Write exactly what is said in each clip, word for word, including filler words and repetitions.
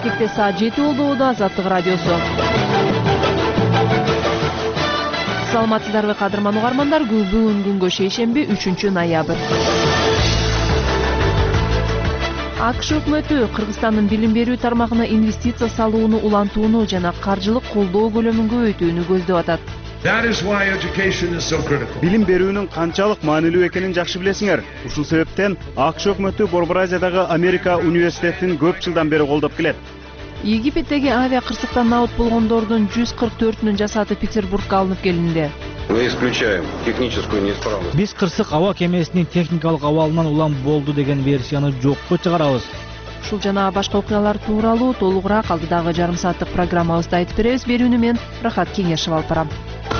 Биштекте саат жети болду. Азаттык радиосу. Саламатсыздарбы кадырман угармандар? Бүгүн күнгө шейшемби үчүнчү ноябрь. АКШ өкмөтү Кыргызстандын билим берүү тармагына инвестиция салууну улантууну жана каржылык колдоо көлөмүн көбөйтүүнү көздөп атат. Билим берүүнүн канчалык маанилүү экенин жакшы билесиңер. Ушул себептен АКШ өкмөтү Борбор Азиядагы Америка университетин көп жылдан бери колдоп келет. Египеттеги авиа кырсыктан абыт болгондордун жүз кырк төртүнүн жасаты Петербургга алынып келинди. Мы исключаем техническую неисправность. Биз кырсык аба кемесинин техникалык абалынан улам болду деген версияны жокко чыгарабыз. Ушул жана башка окуялар тууралуу толугураак алдыдагы жарым сааттык программабызда айтып беребиз. Берүүнү мен Рахат Кеңешев алып барам.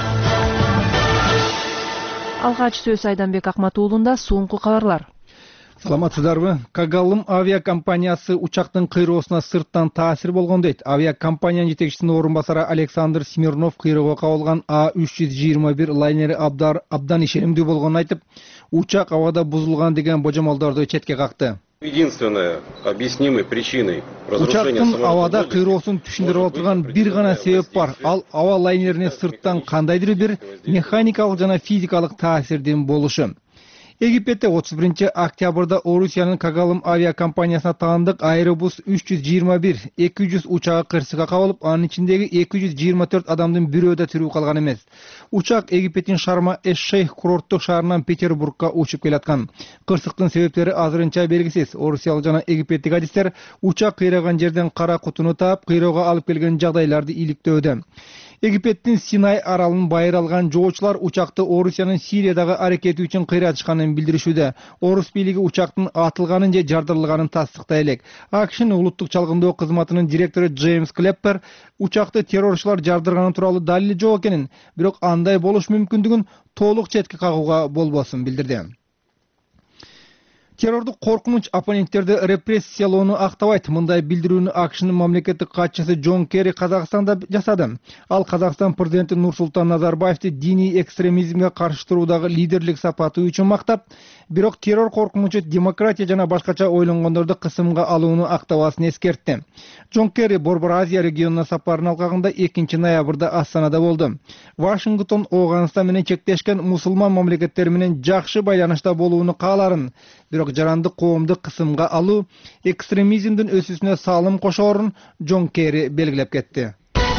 Алгач сөз Айданбек Акматуулунда соңку кабарлар. Саламатсыздарбы? Кагалым авиакомпаниясы учактын кыйроосуна сырттан таасир болгон дейт. Авиакомпаниянын жетекчисинин орун басары Александр Смирнов кыйроого кабылган А үч жүз жыйырма бир лайнери абдар абдан ишенимдүү болгонун айтып, учак абада бузулган деген божомолдорду четке какты. Единственная объяснимой причиной разрушения Учактын абада кыйроосун түшүндүрүп отурган бир гана себеп бар. Ал аба лайнерине сырттан кандайдыр бир механикалык жана физикалык таасирдин болушу. Египетте отуз биринчи октябрда Орусиянын Кагалым авиакомпаниясына таандык Аэробус үч жүз жыйырма бир эки жүз учагы кырсыкка кабылып, анын ичиндеги эки жүз жыйырма төрт адамдын бирөө да тирүү калган эмес. Учак Египеттин Шарма эш-Шейх курорттук шаарынан Петербургга учуп келаткан. Кырсыктын себептери азырынча белгисиз. Орусиялык жана египеттик адистер учак кыйраган жерден кара кутуну таап, кыйроого алып келген жагдайларды иликтөөдө. Египеттин Синай аралын байыр алган жоочулар учакты Орусиянын Сириядагы аракети үчүн кыйратышканын билдиришүүдө. Орус бийлиги учактын атылганын же жардырылганын тастыктай элек. АКШнын улуттук чалгындоо кызматынын директору Джеймс Клеппер учакты террорчулар жардырганы тууралуу далили жок экенин, бирок андай болуш мүмкүндүгүн толук четке кагууга болбосун билдирди. Террордук коркунуч оппоненттерди репрессиялоону актабайт. Мындай билдирүүнү АКШнын мамлекеттик катчысы Джон Керри Казакстанда жасады. Ал Казакстан президенти Нурсултан Назарбаевди диний экстремизмге каршы туруудагы лидерлик сапаты үчүн мактап, бирок террор коркунучу демократия жана башкача ойлонгондорду кысымга алууну актабасын эскертти. Джон Керри Борбор Азия регионуна сапарын алгагында экинчи ноябрда Астанада болду. Вашингтон Ооганстан менен чектешкен мусулман мамлекеттер менен жакшы байланышта болууну кааларын, бирок жарандык коомду кысымга алуу экстремизмдин өсүүсүнө салым кошоорун Джон Керри белгилеп кетти.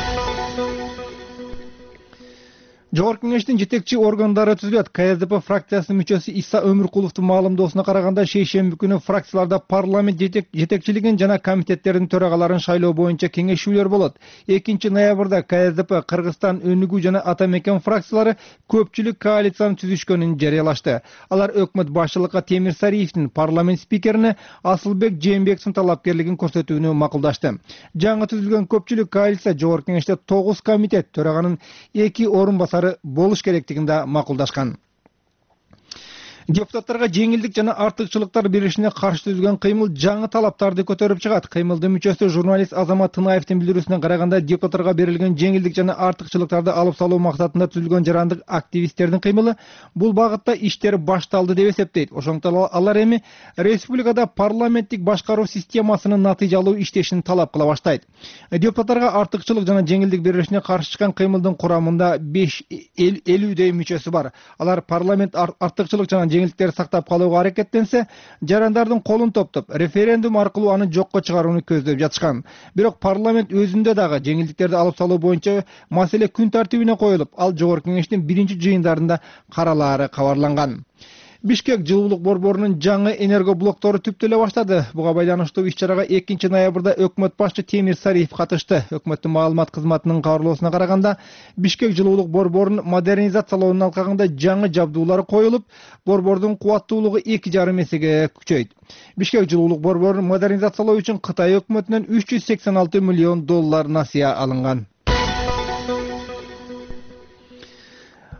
Жогорку Кеңештин жетекчи органдары түзүлөт. КСДП фракциясынын мүчөсү Иса Өмүркуловдун маалымдоосуна караганда, шейшемби күнү фракцияларда парламент жетекчилигин жана комитеттердин төрагаларын шайлоо боюнча кеңешүүлөр болот. экинчи ноябрда КСДП, Кыргызстан өнүгүү жана Ата мекен фракциялары көпчүлүк коалицияны түзүшкөнүн жарыялашты. Алар өкмөт башчылыкка Темир Сариевдин парламент спикерине Асылбек Жээнбековдун талапкерлигин көрсөтүүнү макулдашты. Жаңы түзүлгөн көпчүлүк коалиция Жогорку Кеңеште тогуз комитет, төраганын эки орун басары болуш керектигинде макулдашкан. Депутаттарга жеңилдик жана артыкчылыктар беришине каршы түзүлгөн кыймыл жаңы талаптарды көтөрүп чыгат. Кыймылдын мүчөсү журналист Азамат Тынаевдин билдирүүсүнө караганда, депутаттарга берилген жеңилдик жана артыкчылыктарды алып салуу максатында түзүлгөн жарандык активисттердин кыймылы бул багытта иштер башталды деп эсептейт. Ошондуктан алар эми республикада парламенттик башкаруу системасынын натыйжалуу иштешин талап кыла баштайт. Депутаттарга артыкчылык жана жеңилдик берилишине каршы чыккан кыймылдын курамында беш элүүдөй мүчөсү бар. Алар парламент артыкчылык жана жеңилдиктерди сактап калууга аракеттенсе, жарандардын колун топтоп, референдум аркылуу аны жокко чыгарууну көздөп жатышкан. Бирок парламент өзүндө дагы жеңилдиктерди алып салуу боюнча маселе күн тартибине коюлуп, ал Жогорку Кеңештин биринчи жыйындарында каралаары кабарланган. Бишкек жылуулук борборунун жаңы энергоблоктору түптөлө баштады. Буга байланыштуу иш-чарага экинчи ноябрда өкмөт башчы Темир Сариев катышты. Өкмөттүн маалымат кызматынын кабарлоосуна караганда, Бишкек жылуулук борборун модернизациялоонун алкагында жаңы жабдуулар коюлуп, борбордун кубаттуулугу эки жарым эсеге күчөйт. Бишкек жылуулук борборун модернизациялоо үчүн Кытай өкмөтүнөн үч жүз сексен алты миллион доллар насыя алынган.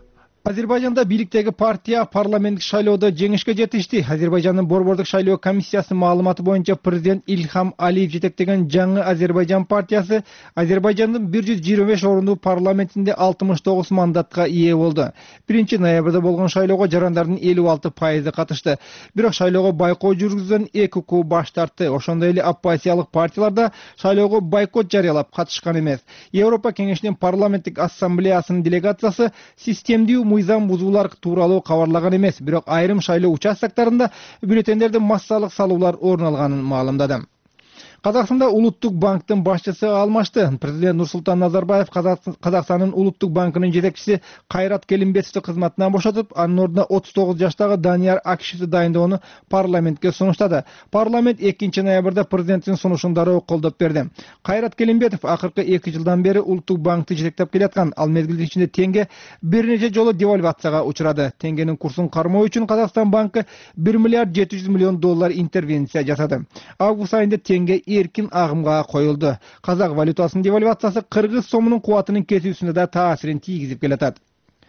Азербайжанда бийликтеги партия парламенттик шайлоодо жеңишке жетишти. Азербайжандын борбордук шайлоо комиссиясынын маалыматы боюнча президент Илхам Алиев жетектеген жаңы Азербайжан партиясы Азербайжандын бир жүз жыйырма беш орунду парламентинде алтымыш тогуз мандатка ээ болду. биринчи ноябрда болгон шайлоого жарандардын элүү алты пайызы катышты. Бирок шайлоого байкоо жүргүзүүдөн эки укук баш тартты. Ошондой эле оппозициялык партиялар да шайлоого бойкот жарыялап катышкан эмес. Европа кеңешинин парламенттик ассамблеясынын делегациясы системдүү мыйзам бузуулар тууралуу кабарлаган эмес, бирок айрым шайлоо участоктарында бюллетендерде массалык салуулар орун алганын маалымдады. Казакстанда Улуттук банктын башчысы алмашты. Президент Нурсултан Назарбаев Казакстандын Улуттук банкынын жетекчиси Кайрат Келимбетовду кызматынан бошотуп, анын ордуна отуз тогуз жаштагы Данияр Акишевди дайындоону парламентке сунуштады. Парламент экинчи ноябрда президенттин сунушун дароо колдоп берди. Кайрат Келимбетов акыркы эки жылдан бери Улуттук банкты жетектеп келаткан. Ал мезгилдин ичинде теңге бир нече жолу девальвацияга учурады. Теңгенин курсун кармоо үчүн Казакстан банкы бир миллиард жети жүз миллион доллар интервенция жасады. Август айында теңге эркин агымга коюлду. Казак валютасынын девальвациясы кыргыз сомунун кубатынын кетүүсүнө да таасирин тийгизип келатат.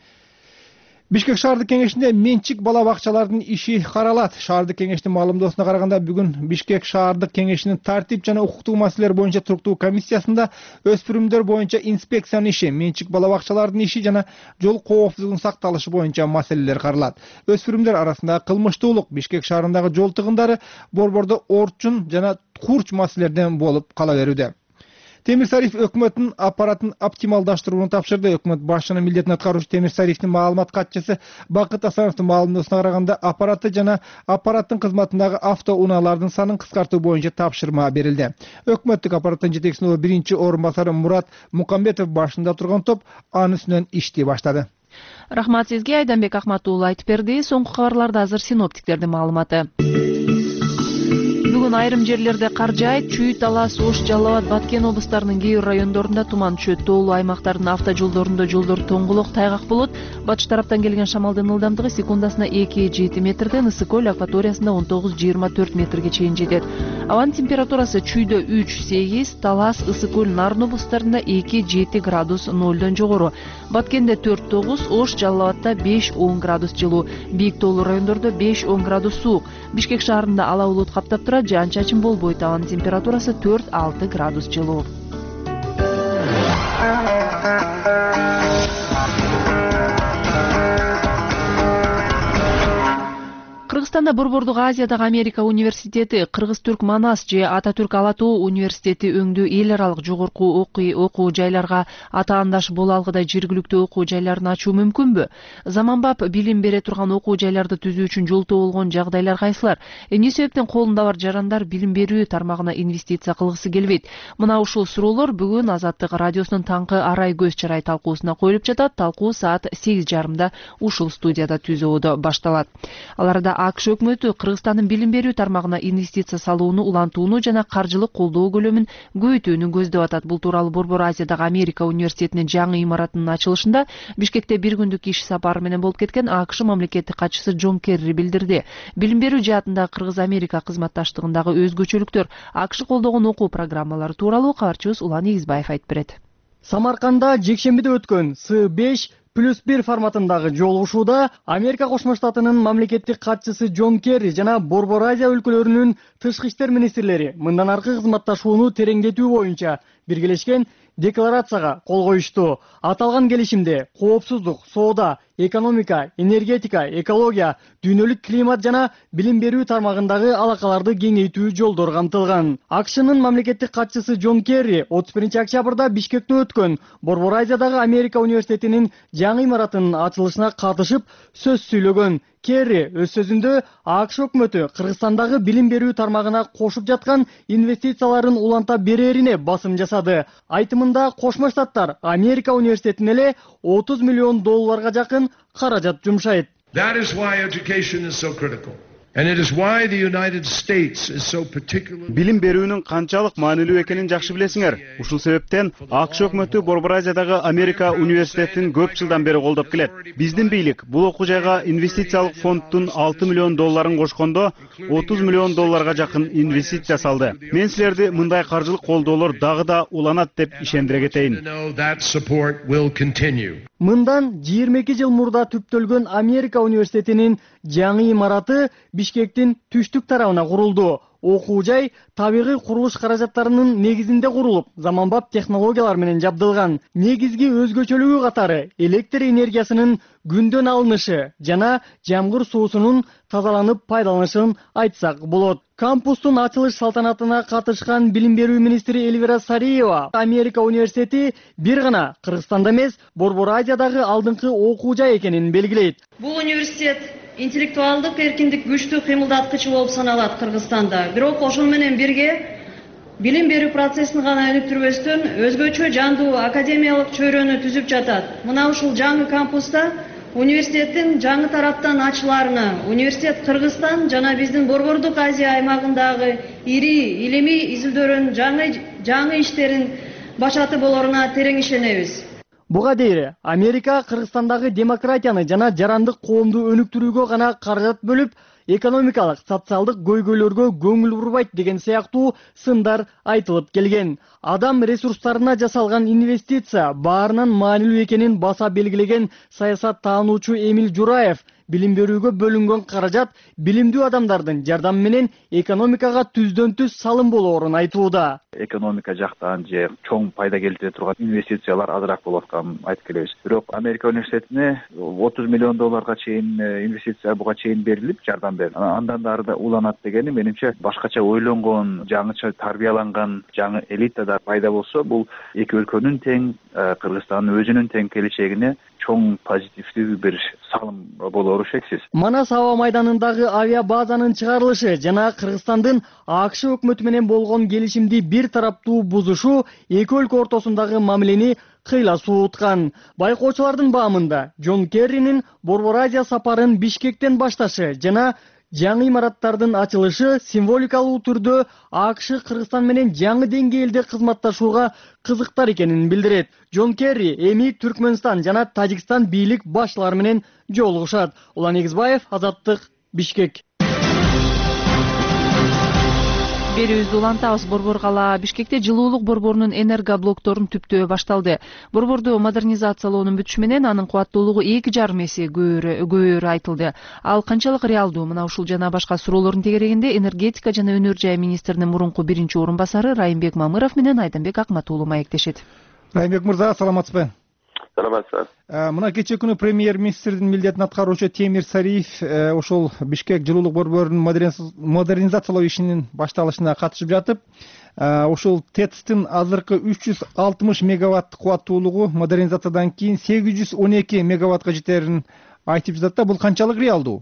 Бишкек шаардык кеңешинде менчик бала бакчалардын иши каралат. Шаардык кеңештин маалымдоосуна караганда, бүгүн Бишкек шаардык кеңешинин тартип жана укуктук маселелер боюнча туруктуу комиссиясында өспүрүмдөр боюнча инспекциянын иши, менчик бала бакчалардын иши жана жол коопсуздугунун сакталышы боюнча маселелер каралат. Өспүрүмдөр арасында кылмыштуулук, Бишкек шаарындагы жол тыгындары, борбордо орчун жана курч маселелерден болуп кала берүүдө. Темир Сариф өкмөттүн аппаратын оптималдаштырууну тапшырды. Өкмөт башчынын милдетин аткаруучу Темир Сарифтин маалымат катчысы Бакыт Асановдун маалымдоосуна караганда, аппараты жана аппараттын кызматындагы автоунаалардын санын кыскартуу боюнча тапшырма берилди. Өкмөттүк аппараттын жетекчисинин биринчи орун басары Мурат Мукамбетов башында турган топ анын үстүнөн ишти баштады. Рахмат сизге, Айданбек Акматуулу айтып берди. Соңку кабарларда азыр синоптиктердин маалыматы. Бүгүн айрым жерлерде кар жаайт, Чүй, Талас, Ош, Жалал Абад, Баткен облустарынын кээ бир райондорунда туман түшөт. Тоолуу аймактардын автожолдорунда жолдор тоңголок, тайгак болот. Батыш тараптан келген шамалдын ылдамдыгы секундасына эки жети метрден, Ысык көл акваториясында он тогуз жыйырма төрт метрге чейин жетет. Абанын температурасы Чүйдө үч сегиз, Талас, Ысык көл, Нарын облустарында эки жети градус нолдон жогору. Баткенде төрт тогуз, Ош, Жалал Абадта беш он градус жылуу. Бийик тоолуу райондордо беш он градус суук. Бишкек шаарында ала булут каптап турат, жаан чачын болбойт. Абанын температурасы төрт алты градус жылуу. Кыргызстанда Борбордук Азиядагы Америка университети, Кыргыз-Түрк Манас же Ата-Түрк Ала Тоо университети өңдүү эл аралык жогорку окуу жайларга атаандаш боло алгыдай жергиликтүү окуу жайларын ачуу мүмкүнбү? Заманбап билим бере турган окуу жайларды түзүү үчүн жолтоо болгон жагдайлар кайсылар? Эмне себептен колунда бар жарандар билим берүү тармагына инвестиция кылгысы келбейт? Мына ушул суроолор бүгүн Азаттык радиосунун таңкы арай көз чарай талкуусуна коюлуп жатат. Талкуу саат сегиз жарымда ушул студияда түзөөдө башталат. Аларда АКШ өкмөтү Кыргызстандын билим берүү тармагына инвестиция салууну улантууну жана каржылык колдоо көлөмүн көбөйтүүнү көздөп атат. Бул тууралуу Борбор Азиядагы Америка университетинин жаңы имаратынын ачылышында Бишкекте бир күндүк иш сапары менен болуп кеткен АКШ мамлекеттик катчысы Джон Керри билдирди. Билим берүү жаатында Кыргыз-Америка кызматташтыгындагы өзгөчөлүктөр, АКШ колдогон окуу программалары тууралуу кабарчыбыз Улан Игизбаев айтып берет. Самарканда жекшембиде өткөн С беш плюс бир форматындагы жолугушууда Америка Кошмо Штатынын мамлекеттик катчысы Джон Керри жана Борбор Азия өлкөлөрүнүн тышкы иштер министрлери мындан аркы кызматташууну тереңдетүү боюнча биргелешкен декларацияга кол коюшту. Аталган келишимде коопсуздук, соода, экономика, энергетика, экология, дүйнөлүк климат жана билим берүү тармагындагы алакаларды кеңейтүү жолдору камтылган. АКШнын мамлекеттик катчысы Джон Керри отуз биринчи октябрда Бишкекте өткөн Борбор Азиядагы Америка университетинин жаңы имаратынын ачылышына катышып сөз сүйлөгөн. Керри өз сөзүндө АКШ өкмөтү Кыргызстандагы билим берүү тармагына кошуп жаткан инвестицияларын уланта берерине басым жасады. Айтымында Кошмо Штаттар Америка университетине эле отуз миллион долларга жакын каражат жумшайт. That is why education is so critical. And it is why the United States is so particular. Билим берүүнүн канчалык маанилүү экенин жакшы билесиңер. Ушул себептен АКШ өкмөтү Борбор Азиядагы Америка университетин көп жылдан бери колдоп келет. Биздин бийлик бул окуу жайга инвестициялык фонддун алты миллион долларын кошкондо отуз миллион долларга жакын инвестиция салды. Мен силерди мындай каржылык колдоолор дагы да уланат деп ишендире кетейин. Мындан жыйырма эки жыл мурда түптөлгөн Америка университетинин жаңы имараты Бишкектин түштүк тарабына курулду. Окуу жай табигый курулуш каражаттарынын негизинде курулуп, заманбап технологиялар менен жабдылган. Негизги өзгөчөлүгү катары электр энергиясынын күндөн алынышы жана жамгыр суусунун тазаланып пайдаланышын айтсак болот. Кампустун ачылыш салтанатына катышкан билим берүү министри Эльвира Сариева Америка университети бир гана Кыргызстанда эмес, Борбор Азиядагы алдыңкы окуу жай экенин белгилейт. Бул университет интеллектуалдык эркиндик күчтүү кыймылдаткычы болуп саналат Кыргызстанда. Бирок ошол менен бирге билим берүү процессин гана өнүктүрбөстөн өзгөчө жандуу академиялык чөйрөнү түзүп жатат. Мына ушул жаңы кампуста университеттин жаңы тараптан ачыларына университет Кыргызстан жана биздин Борбордук Азия аймагындагы ири илимий изилдөөрүн жаңы жаңы иштерин башаты болоруна терең ишенебиз. Буга дейре Америка Кыргызстандагы демократияны жана жарандык коомду өнүктүрүүгө гана каражат бөлүп, экономикалык, социалдык көйгөйлөргө көңүл бурбайт деген сыяктуу сындар айтылып келген. Адам ресурстарына жасалган инвестиция баарынан маанилүү экенин баса белгилеген саясат таануучу Эмил Жураев билим берүүгө бөлүнгөн каражат билимдүү адамдардын жардамы менен экономикага түздөн түз салым болоорун айтууда. Экономика жактан же чоң пайда келтире турган инвестициялар азыраак болуп атканын айтып келебиз. Бирок Америка университетине отуз миллион долларга чейин инвестиция буга чейин берилип, жардам берилди. Андан ары да уланат дегени менимче башкача ойлонгон, жаңыча тарбияланган жаңы элита да пайда болсо, бул эки өлкөнүн тең, Кыргызстандын өзүнүн тең келечегине чоң позитивдүү бир салым болоору шексиз. Манас аба майданындагы авиа базанын чыгарылышы жана Кыргызстандын АКШ өкмөтү менен болгон келишимди бир тараптуу бузушу эки өлкө ортосундагы мамилени кыйла сууткан. Байкоочулардын баамында Джон Керринин Борбор Азия сапарын Бишкектен башташы жана жаңы имараттардын ачылышы символикалуу түрдө АКШ Кыргызстан менен жаңы деңгээлде кызматташууга кызыктар экенин билдирет. Джон Керри эми Түркмөнстан жана Тажикстан бийлик башчылары менен жолугушат. Улан Эгизбаев, Азаттык, Бишкек. Берүүбүздү улантабыз. Борбор кала Бишкекте жылуулук борборунун энергоблокторун түптөө башталды. Борборду модернизациялоонун бүтүшү менен анын кубаттуулугу эки жарым эсе көбөйөөрү айтылды. Ал канчалык реалдуу? Мына ушул жана башка суроолордун тегерегинде энергетика жана өнөр жай министринин мурунку биринчи орун басары Райымбек Мамыров менен Айданбек Акматуулу маектешет. Райымбек мырза, саламатсызбы? Саламатсыз. Мына кечээ күнү премьер-министрдин милдетин аткаруучу Темир Сариев ошол Бишкек жылуулук борборунун модернизациялоо ишинин башталышына катышып жатып, ошол ТЭЦтин азыркы үч жүз алтымыш мегаватт кубаттуулугу модернизациядан кийин сегиз жүз он эки мегаваттка жетерин айтып жатат да, бул канчалык реалдуу?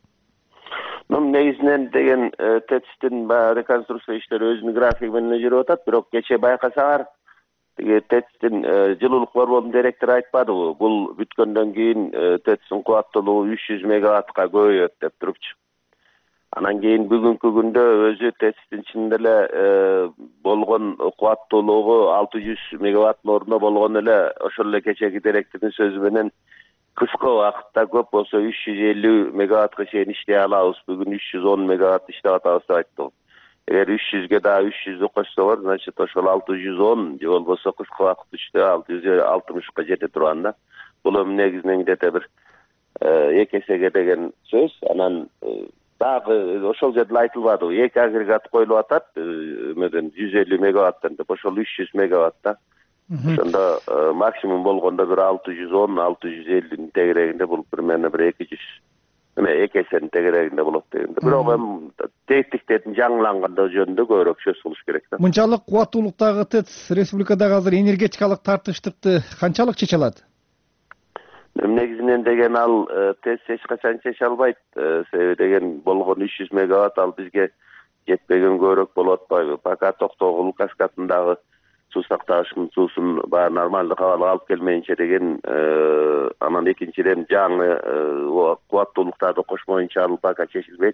Негизинен деген ТЭЦтин реконструкция иштери өзүнүн графиги менен жүрүп атат, бирок кечээ байкасаңар ТЭЦтин жылуулук борборунун директору айтпадыбы, бул бүткөндөн кийин ТЭЦтин кубаттуулугу үч жүз мегаваттка көбөйөт деп турупчу. Анан кийин бүгүнкү күндө өзү ТЭЦтин чынында эле болгон кубаттуулугу алты жүз мегаваттын ордуна болгон эле ошол эле кечээки директордун сөзү менен кыска убакытта көп болсо үч жүз элүү мегаваттка чейин иштей алабыз. Бүгүн үч жүз он мегаватт иштеп атабыз деп айтты. Эгер үч жүзгө дагы үч жүздү кошсоңор, значит ошол алты жүз он же болбосо кыска убакыт ичинде алты жүз алтымышка жете турган да. Бул эми негизинен где-то бир эки эсеге деген сөз. Анан дагы ошол жерде айтылбады. Эки агрегат коюлуп атат, эмеден жүз элүү мегаваттан деп ошол үч жүз мегаватта. Ошондо максимум болгондо бир алты жүз он алты жүз элүүнүн тегерегинде, бул примерно бир эки жүз эме эки эсенин тегерегинде болот дегенде. Бирок эми тетиктердин жаңылангандыгы жөнүндө көбүрөөк сөз кылыш керек да. Мынчалык кубаттуулуктагы ТЭЦ республикадагы азыр энергетикалык тартыштыкты канчалык чече алат? Негизинен деген ал ТЭЦ эч качан чече албайт. Себеби деген болгон үч жүз мегаватт ал бизге жетпеген көбүрөөк болуп атпайбы? Пока Токтогул каскадындагы суу сактагычтын суусун баары нормалдуу кабалга алып келмейинче деген, анан экинчиден жаңы кубаттуулуктарды кошмоюнча ал пока чечилбейт.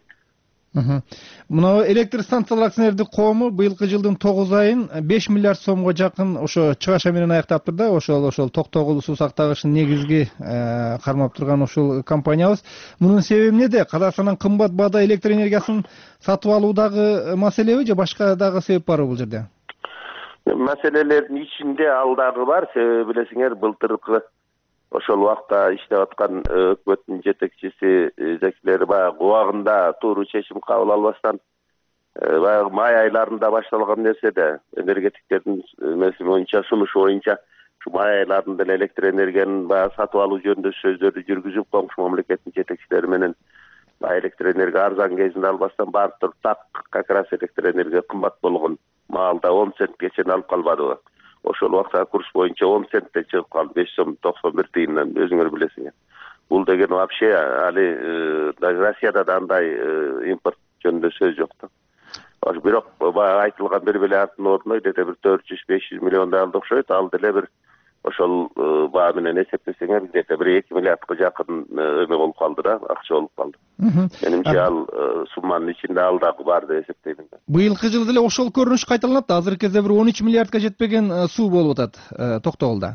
Мына электр станциялар акционердик коому быйылкы жылдын тогуз айын беш миллиард сомго жакын ошо чыгаша менен аяктаптыр да. Ошол ошол Токтогул суу сактагычын негизги кармап турган ушул компаниябыз. Мунун себеби эмнеде? Казакстандан кымбат баада электр энергиясын сатып алуудагы маселеби же башка дагы себеп барбы бул жерде? Маселелердин ичинде ал дагы бар. Себеби билесиңер, былтыркы ошол убакта иштеп аткан өкмөттүн жетекчиси жекилери баягы убагында туура чечим кабыл албастан баягы май айларында башталган нерсе да энергетиктердин эмеси боюнча сунушу боюнча ушу май айларында эле электр энергиянын баягы сатып алуу жөнүндө сөздөрдү жүргүзүп коңшу мамлекеттин жетекчилери менен баягы электр энергия арзан кезинде албастан барып туруп так как раз электр энергия кымбат болгон маалда он центке чейин алып калбадыбы? Ошол убакта курс боюнча он центте чыгып калды, беш сом токсон бир тыйындан, өзүңөр билесиңер. Бул деген вообще али Россияда да андай импорт жөнүндө сөз жок да. Бирок баягы айтылган бир миллиарддын ордуна где-то бир төрт жүз беш жүз миллиондай алды окшойт. Ал деле бир ошол баа менен эсептесеңер где-то бир эки миллиардка жакын эме болуп калды да, акча болуп калды. Менимче ал сумманын ичинде ал дагы бар деп эсептейм. Быйылкы жылы деле ошол көрүнүш кайталанат. Азыркы кезде бир он үч миллиардка жетпеген суу болуп атат Токтогулда.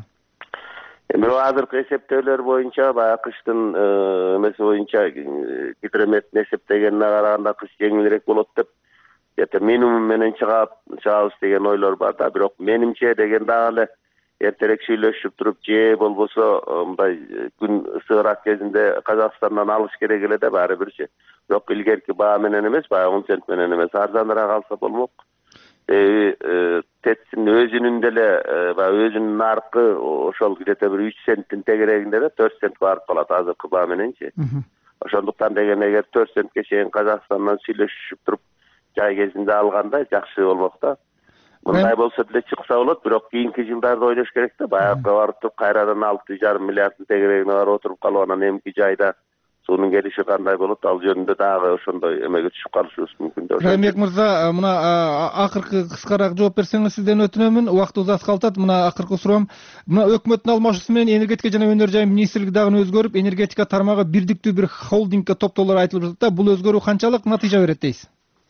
Эми азыркы эсептөөлөр боюнча баягы кыштын эмеси боюнча гидрометтин эсептегенине караганда кыш жеңилирээк болот деп где-то минимум менен чыгабыз деген ойлор бар да. Бирок менимче деген дагы эле эртерээк сүйлөшүп туруп же болбосо мындай күн ысыгыраак кезинде Казакстандан алыш керек эле да баары бирчи. Бирок илгерки баа менен эмес, баягы он цент менен эмес, арзаныраак алса болмок. Эми ТЭЦтин өзүнүн деле баягы өзүнүн наркы ошол где-то бир үч центтин тегерегинде да төрт центке барып калат азыркы баа мененчи. Ошондуктан деген эгер төрт центке чейин Казакстандан сүйлөшүп туруп жай кезинде алганда жакшы болмок да. Мындай болсо деле чыкса болот, бирок кийинки жылдарды ойлош керек да. Баягы барып туруп кайрадан алты жарым миллиарддын тегерегине барып отуруп калып анан эмки жайда суунун келиши кандай болот, ал жөнүндө дагы ошондой эмеге түшүп калышыбыз мүмкүн деп. Райымбек мырза, мына акыркы кыскараак жооп берсеңиз сизден өтүнөмүн. Убактыбыз аз калтат. Мына акыркы суроом. Мына өкмөттүн алмашуусу менен энергетика жана өнөр жай министрлиги дагы өзгөрүп, энергетика тармагы бирдиктүү бир холдингке топтоолор айтылып жатат да. Бул өзгөрүү канчалык натыйжа берет дейсиз?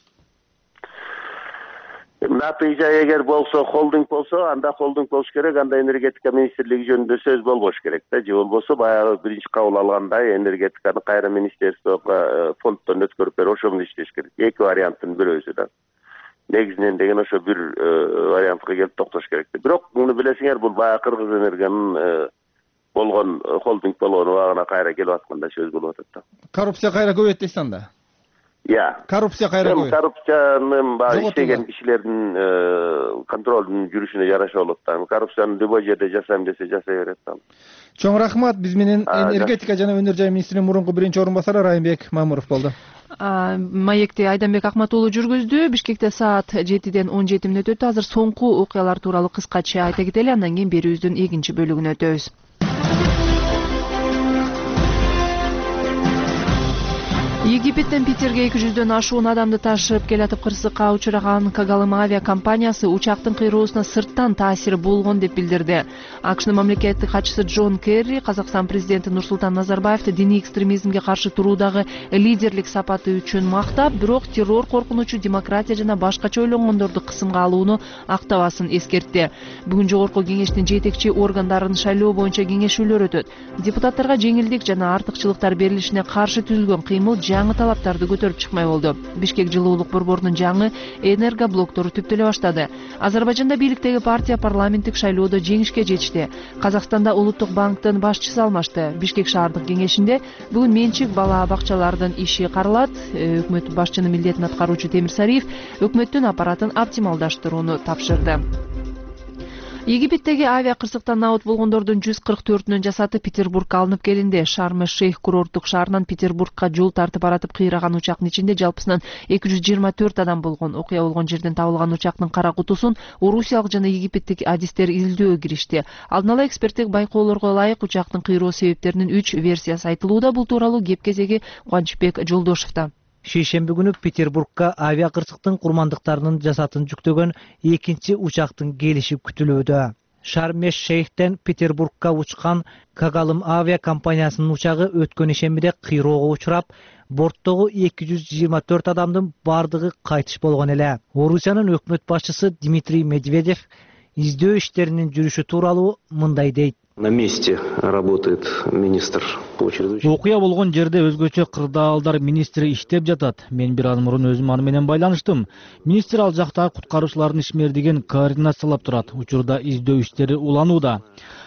Натыйжа эгер болсо, холдинг болсо, анда холдинг болуш керек, анда энергетика министрлиги жөнүндө сөз болбош керек да. Же болбосо баягы биринчи кабыл алгандай энергетиканы кайра министрликке фонддон өткөрүп берип ошо менен иштеш керек. Эки варианттын бирөөсү да. Негизинен деген ошо бир вариантка келип токтош керек. Бирок муну билесиңер, бул баягы Кыргыз энергиянын болгон холдинг болгон убагына кайра келип атканда сөз болуп атат да. Коррупция кайра көбөйөт дейсиз анда? Я. Коррупция кайра көбөйөт. Коррупциянын баягы иштеген кишилердин контролдун жүрүшүнө жараша болот да. Коррупцияны любой жерде жасайм десе жасай берет да. Чоң рахмат. Биз менен энергетика жана өнөр жай министринин мурунку биринчи орун басары Райымбек Мамыров болду. Маекти Айданбек Акматуулу жүргүздү. Бишкекте саат жетиден он жети мүнөт өттү. Азыр соңку окуялар тууралуу кыскача айта кетели, андан кийин берүүбүздүн экинчи бөлүгүнө өтөбүз. Египеттен Питерге эки жүздөн ашуун адамды ташып келатып кырсыкка учураган Кагалым авиа компаниясы учактын кыйроосуна сырттан таасири болгон деп билдирди. АКШнын мамлекеттик катчысы Джон Керри Казакстан президенти Нурсултан Назарбаевди диний экстремизмге каршы туруудагы лидерлик сапаты үчүн мактап, бирок террор коркунучу демократия жана башкача ойлонгондорду кысымга алууну актабасын эскертти. Бүгүн жогорку кеңештин жетекчи органдарын шайлоо боюнча кеңешүүлөр өтөт. Депутаттарга жеңилдик жана артыкчылыктар берилишине каршы түзүлгөн кыймыл жаңы талаптарды көтөрүп чыкмай болду. Бишкек жылуулук борборунун жаңы энергоблоктору түптөлө баштады. Азербайжанда бийликтеги партия парламенттик шайлоодо жеңишке жетишти. Казакстанда улуттук банктын башчысы алмашты. Бишкек шаардык кеңешинде бүгүн менчик бала бакчалардын иши каралат. Өкмөт башчынын милдетин аткаруучу Темир Сариев өкмөттүн аппаратын оптималдаштырууну тапшырды. Египеттеги авиа кырсыктан набыт болгондордун жүз кырк төртүнүн жасаты Петербургка алынып келинди. Шарм-эль-Шейх курорттук шаарынан Петербургка жол тартып баратып кыйраган учактын ичинде жалпысынан эки жүз жыйырма төрт адам болгон. Окуя болгон жерден табылган учактын кара кутусун орусиялык жана египеттик адистер изилдөөгө киришти. Алдын ала эксперттик байкоолорго ылайык учактын кыйроо себептеринин үч версиясы айтылууда. Бул тууралуу кеп кезеги Кубанычбек Жолдошовдо. Шейшемби күнү Петербургка авиа кырсыктын курмандыктарынын жасатын жүктөгөн экинчи учактын келиши күтүлүүдө. Шарм-эль-Шейхтен Петербургка учкан Кагалым авиа компаниясынын учагы өткөн ишембиде кыйроого учурап, борттогу эки жүз жыйырма төрт адамдын бардыгы кайтыш болгон эле. Орусиянын өкмөт башчысы Дмитрий Медведев издөө иштеринин жүрүшү тууралуу мындай дейт. На месте работает министр по чрезвычайным. Окуя болгон жерде өзгөчө кырдаалдар министри иштеп жатат. Мен бир ай мурун өзүм аны менен байланыштым. Министр ал жактагы куткаруучулардын ишмердигин координациялап турат. Учурда издөө иштери уланууда.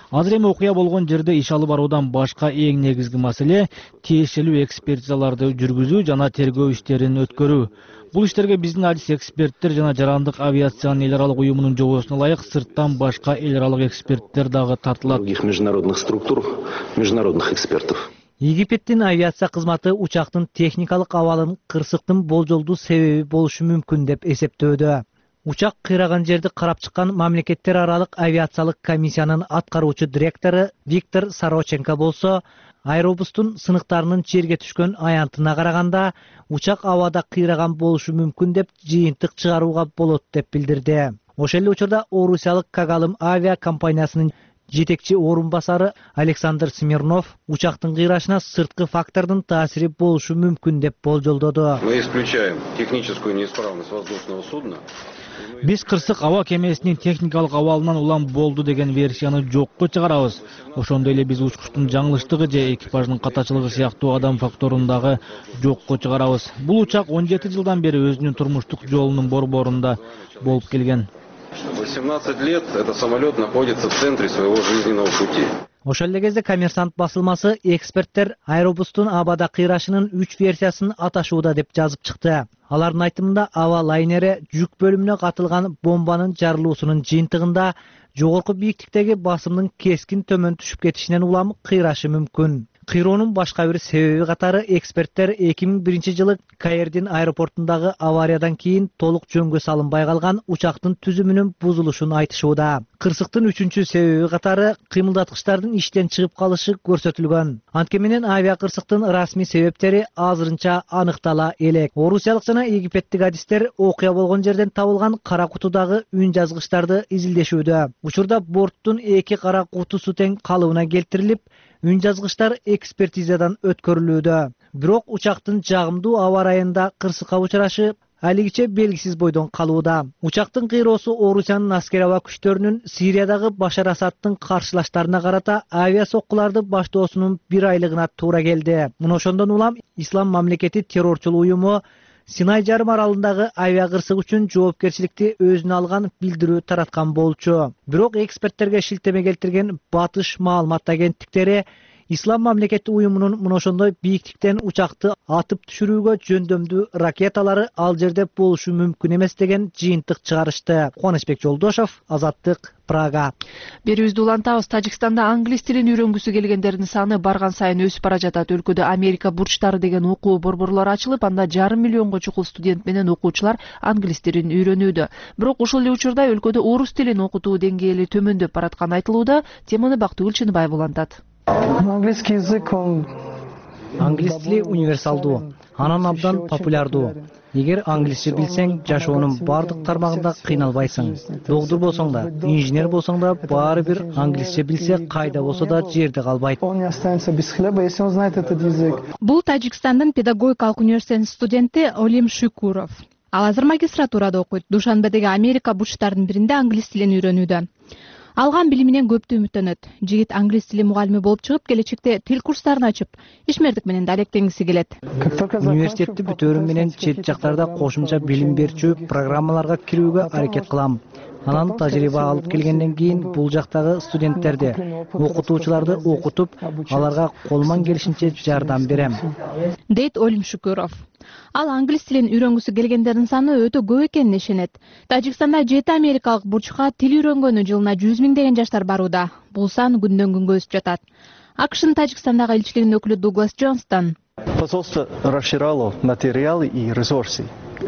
Азыр эми окуя болгон жерде иш алып баруудан башка эң негизги маселе тиешелүү экспертизаларды жүргүзүү жана тергөө иштерин өткөрүү. Бул иштерге биздин адис эксперттер жана жарандык авиациянын эл аралык уюмунун жобосуна ылайык сырттан башка эл аралык эксперттер дагы тартылат. Других международных структур, международных экспертов. Египеттин авиация кызматы учактын техникалык абалын кырсыктын болжолдуу себеби болушу мүмкүн деп эсептөөдө. Учак кыйраган жерди карап чыккан мамлекеттер аралык авиациялык комиссиянын аткаруучу директору Виктор Сороченко болсо, аэробустун сыныктарынын жерге түшкөн аянтына караганда учак абада кыйраган болушу мүмкүн деп жыйынтык чыгарууга болот деп билдирди. Ошол эле учурда орусиялык Кагалым авиа компаниясынын жетекчи орун басары Александр Смирнов учактын кыйрашына сырткы фактордун таасири болушу мүмкүн деп болжолдоду. Мы исключаем техническую неисправность воздушного судна. Биз кырсык аба кемесинин техникалык абалынан улам болду деген версияны жокко чыгарабыз. Ошондой эле биз учкучтун жаңылыштыгы же экипаждын катачылыгы сыяктуу адам факторун дагы жокко чыгарабыз. Бул учак он жети жылдан бери өзүнүн турмуштук жолунун борборунда болуп келген. восемнадцать лет этот самолет находится в центре своего жизненного пути. Ошол эле кезде Коммерсант басылмасы эксперттер аэробустун абада кыйрашынын үч версиясын аташууда деп жазып чыкты. Алардын айтымында аба лайнери жүк бөлүмүнө катылган бомбанын жарылуусунун жыйынтыгында жогорку бийиктиктеги басымдын кескин төмөн түшүп кетишинен улам кыйрашы мүмкүн. Кыйроонун башка бир себеби катары эксперттер эки миң биринчи жылы Каирдин аэропортундагы авариядан кийин толук жөнгө салынбай калган учактын түзүмүнүн бузулушун айтышууда. Кырсыктын үчүнчү себеби катары кыймылдаткычтардын иштен чыгып калышы көрсөтүлгөн. Анткени менен авиакырсыктын расмий себептери азырынча аныктала элек. Орусиялык жана египеттик адистер окуя болгон жерден табылган кара кутудагы үн жазгычтарды изилдешүүдө. Учурда борттун эки кара кутусу тең калыбына келтирилип, үн жазгычтар экспертизадан өткөрүлүүдө. Бирок учактын жагымдуу аба ырайында кырсыкка учурашы алигиче белгисиз бойдон калууда. Учактын кыйроосу Орусиянын аскери аба күчтөрүнүн Сириядагы Башар Асадтын каршылаштарына карата авиа соккуларды баштоосунун бир айлыгына туура келди. Муну ошондон улам Ислам мамлекети террорчулук уюму Синай жарым аралындагы авиа кырсык үчүн жоопкерчиликти өзүнө алган билдирүү тараткан болчу. Бирок эксперттерге шилтеме келтирген Батыш маалымат агенттиктери Ислам мамлекети уюмунун мына ошондой бийиктиктен учакты атып түшүрүүгө жөндөмдүү ракеталары ал жерде болушу мүмкүн эмес деген жыйынтык чыгарышты. Кубанычбек Жолдошов, Азаттык, Прага. Берүүбүздү улантабыз. Тажикстанда англис тилин үйрөнгүсү келгендердин саны барган сайын өсүп бара жатат. Өлкөдө Америка бурчтары деген окуу борборлору ачылып, анда жарым миллионго чукул студент менен окуучулар англис тилин үйрөнүүдө. Бирок ошол эле учурда өлкөдө орус тилин окутуу деңгээли төмөндөп баратканы айтылууда. Теманы Бактыгүл Чыныбаева улантат. Английский язык, он... Англис тили универсалдуу, анан абдан популярдуу. Эгер англисче билсең, жашоонун бардык тармагында кыйналбайсың. Доктор болсоң да, инженер болсоң да, баары бир англисче билсе, кайда болсо да жерде калбайт. Он не останется без хлеба, если он знает этот язык. Бул Тажикстандын педагогикалык университетинин студенти Олим Шукуров. Ал азыр магистратурада окуйт. Душанбедеги Америка бурчтарынын биринде англис тилин үйрөнүүдө. Алган билиминен көптү үмүттөнөт. Жигит англис тили мугалими болуп чыгып, келечекте тил курстарын ачып, ишмердик менен да алектенгиси келет. Университетти бүтөөрүм менен чет жактарда кошумча билим берчү программаларга кирүүгө аракет кылам. Анан тажрыйба алып келгенден кийин бул жактагы студенттерди, окутуучуларды окутуп, аларга колуман келишинче жардам берем. Дейт Олим Шукуров. Ал англис тилин үйрөнгүсү келгендердин саны өтө көп экенине ишенет. Тажикстанда жети америкалык бурчка тил үйрөнгөнү жылына жүз миңдеген жаштар барууда. Бул сан күндөн күнгө өсүп жатат. АКШнын Тажикстандагы элчилигинин өкүлү Дуглас Джонстон. Посольство расширяло материалы и ресурсы.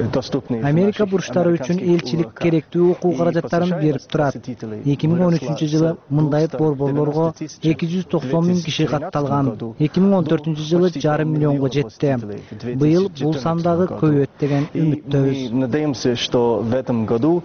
Америка бурчтары үчүн элчилик керектүү окуу каражаттарын берип турат. эки миң он үчүнчү жылы мындай борборлорго эки жүз токсон миң киши катталган. эки миң он төртүнчү жылы жарым миллионго жетти. Быйыл бул сан дагы көбөйөт деген үмүттөбүз. Надеемся, что в этом году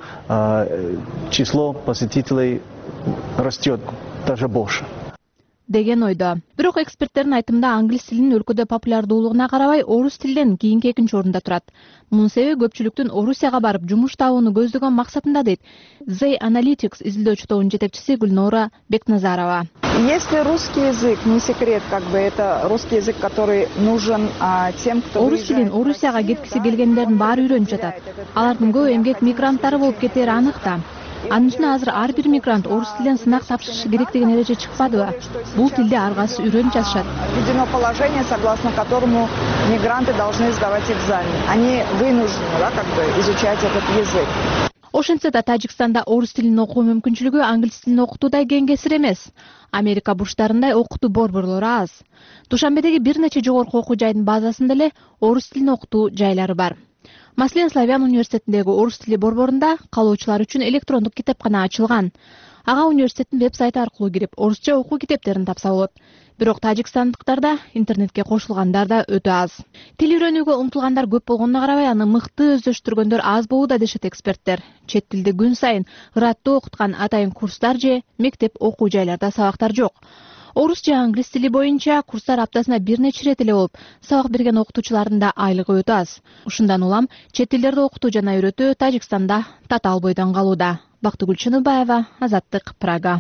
число посетителей растет даже больше. Деген ойдо. Бирок эксперттердин айтымында англис тилинин өлкөдө популярдуулугуна карабай, орус тилден кийинки экинчи орунда турат. Мунун себеби көпчүлүктүн Орусияга барып жумуш табууну көздөгөн максатында, дейт Zay Analytics изилдөөчү тобунун жетекчиси Гүлнора Бекназарова. Если русский язык, не секрет, как бы это русский язык, который нужен тем, кто Орус тилин Орусияга кеткиси келгендердин баары үйрөнүп жатат. Алардын көбү эмгек мигранттары болуп кетери анык да. Анын үстүнө азыр ар бир мигрант орус тилинен сынак тапшырышы керек деген эреже чыкпадыбы? Бул тилде ар кайсы үйрөнүп жатышат. Введено положение, согласно которому мигранты должны сдавать экзамен. Они вынуждены, да, как бы изучать этот язык. Ошентсе да Тажикстанда орус тилин окуу мүмкүнчүлүгү англис тилин окутуудай кең кесир эмес. Америка бурчтарындай окутуу борборлору аз. Душанбедеги бир нече жогорку окуу жайдын базасында эле орус тилин окутуу жайлары бар. Маселен, Славян университетиндеги орус тили борборунда каалоочулар үчүн электрондук китепкана ачылган. Ага университеттин веб-сайты аркылуу кирип, орусча окуу китептерин тапса болот. Бирок тажикстандыктарда интернетке кошулгандар да өтө аз. Тил үйрөнүүгө умтулгандар көп болгонуна карабай, аны мыкты өздөштүргөндөр аз болууда дешет эксперттер. Чет тилди күн сайын ыраттуу окуткан атайын курстар же мектеп окуу жайларда сабактар жок. Орус же англис тили боюнча курстар аптасына бир нече ирет эле болуп, сабак берген окутуучулардын да айлыгы өтө аз. Ушундан улам чет тилдерди окутуу жана үйрөтүү Тажикстанда татаал бойдон калууда. Бактыгүл Чыныбаева, Азаттык, Прага.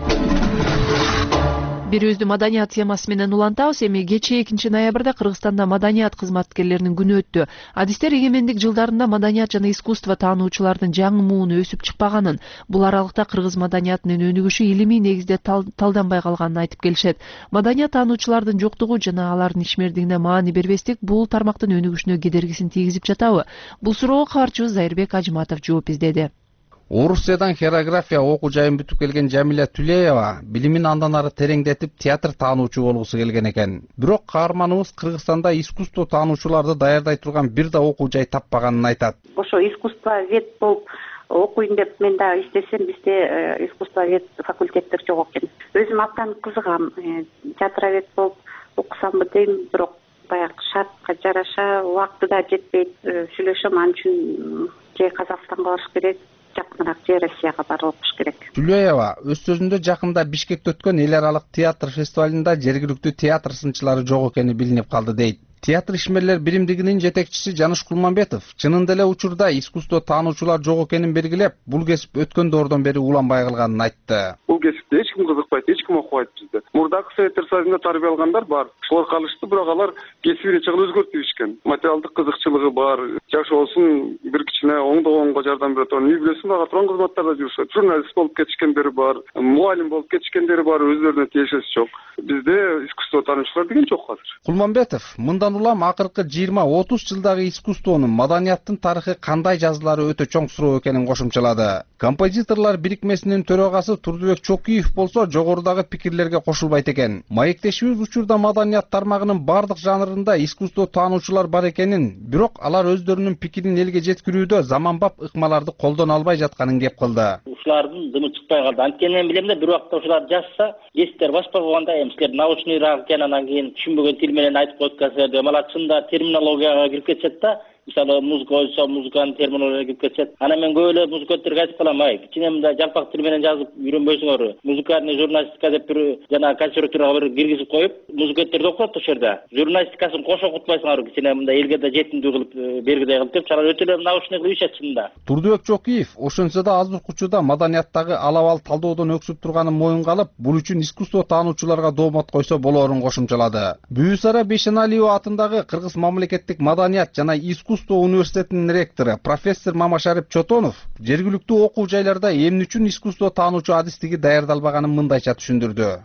Берүүбүздү маданият темасы менен улантабыз. Эми кечээ экинчи ноябрда Кыргызстанда маданият кызматкерлеринин күнү өттү. Адистер эгемендик жылдарында маданият жана искусство таануучулардын жаңы мууну өсүп чыкпаганын, бул аралыкта кыргыз маданиятынын өнүгүшү илимий негизде талданбай калганын айтып келишет. Маданият таануучулардын жоктугу жана алардын ишмердигине маани бербестик бул тармактын өнүгүшүнө кедергисин тийгизип жатабы? Бул суроого кабарчыбыз Зайырбек Ажыматов жооп издеди. Орусиядан хореография окуу жайын бүтүп келген Жамиля Түлеева билимин андан ары тереңдетип театр таануучу болгусу келген экен. Бирок каарманыбыз Кыргызстанда искусство таануучуларды даярдай турган бир да окуу жай таппаганын айтат. Ошо искусствовед болуп окуйн деп мен да издесем, бизде искусствовед факультеттер жок экен. Өзүм абдан кызыгам, театровед болуп окусамбы дейм, бирок баягы шартка жараша убакыты да жетпейт. Сүйлөшөм, ал үчүн же Казакстанга барыш керек, жакыныраак же Россияга барып окуш керек. Түлеева өз сөзүндө жакында Бишкекте өткөн эл аралык театр фестивалында жергиликтүү театр сынчылары жок экени билинип калды дейт. Театр ишмерлер биримдигинин жетекчиси Жаныш Кулманбетов чынында эле учурда искусство таануучулар жок экенин белгилеп, бул кесип өткөн доордон бери уланбай калганын айтты. Бул кесипте эч ким кызыкпайт, эч ким окубайт бизде. Мурдагы Советтер Союзунда тарбия алгандар бар. Ошолор калышты, бирок алар кесибин чыгыл өзгөртүп ишкен. Материалдык кызыкчылыгы бар, жашоосун бир кичине оңдогонго жардам берет. Үй бүлөсүн бага турган кызматтарда жүрүшөт. Журналист болуп кетишкендери бар, мугалим болуп кетишкендери бар, өзлөрүнө тиешеси жок. Бизде искусство таануучулар деген жок азыр. Кулманбетов мындан улам акыркы жыйырма отуз жылдагы искусствонун, маданияттын тарыхы кандай жазылары өтө чоң суроо экенин кошумчалады. Композиторлор бирикмесинин төрагасы Турдубек Чокиев болсо жогорудагы пикирлерге кошулбайт экен. Маектешибиз учурда маданият тармагынын бардык жанрында искусство таануучулар бар экенин, бирок алар өздөрүнүн пикирин элге жеткирүүдө заманбап ыкмаларды колдоно албай жатканын кеп кылды. Ушулардын дымы чыкпай калды. Анткени мен билем да, бир убакта ушулар жазса, эстер башка болгондо эми силер научныйраак экен, анан кийин түшүнбөгөн тил менен айтып коюп келсеңер деп алар чында терминологияга кирип кетишет да. Мисалы музыка ойсо музыканын терминологияга кирип кетишет. Анан мен көп эле музыканттерге айтып калам, ай, кичине мындай жалпак тил менен жазып үйрөнбөйсүңөр. Музыкальный журналистика деп бир жана консерваторияга бир киргизип коюп, музыканттерди окутат ошол жерде. Журналистикасын кошо окутпайсыңар, кичине мындай элге да жетимдүү кылып бергидей кылып деп, чала өтө эле научный кылып ишет чында. Турдубек Чокиев ошентсе да азыркы учурда маданияттагы алабал талдоодон өксүп турганын моюнга алып, бул үчүн искусство таануучуларга доомот койсо болоорун кошумчалады. Бүүсара Бейшеналиева атындагы Кыргыз мамлекеттик маданият жана искусство университетинин ректору профессор Мамашарып Чотонов жергиликтүү окуу жайларда эмне үчүн искусство таануучу адистиги даярдалбаганын мындайча түшүндүрдү.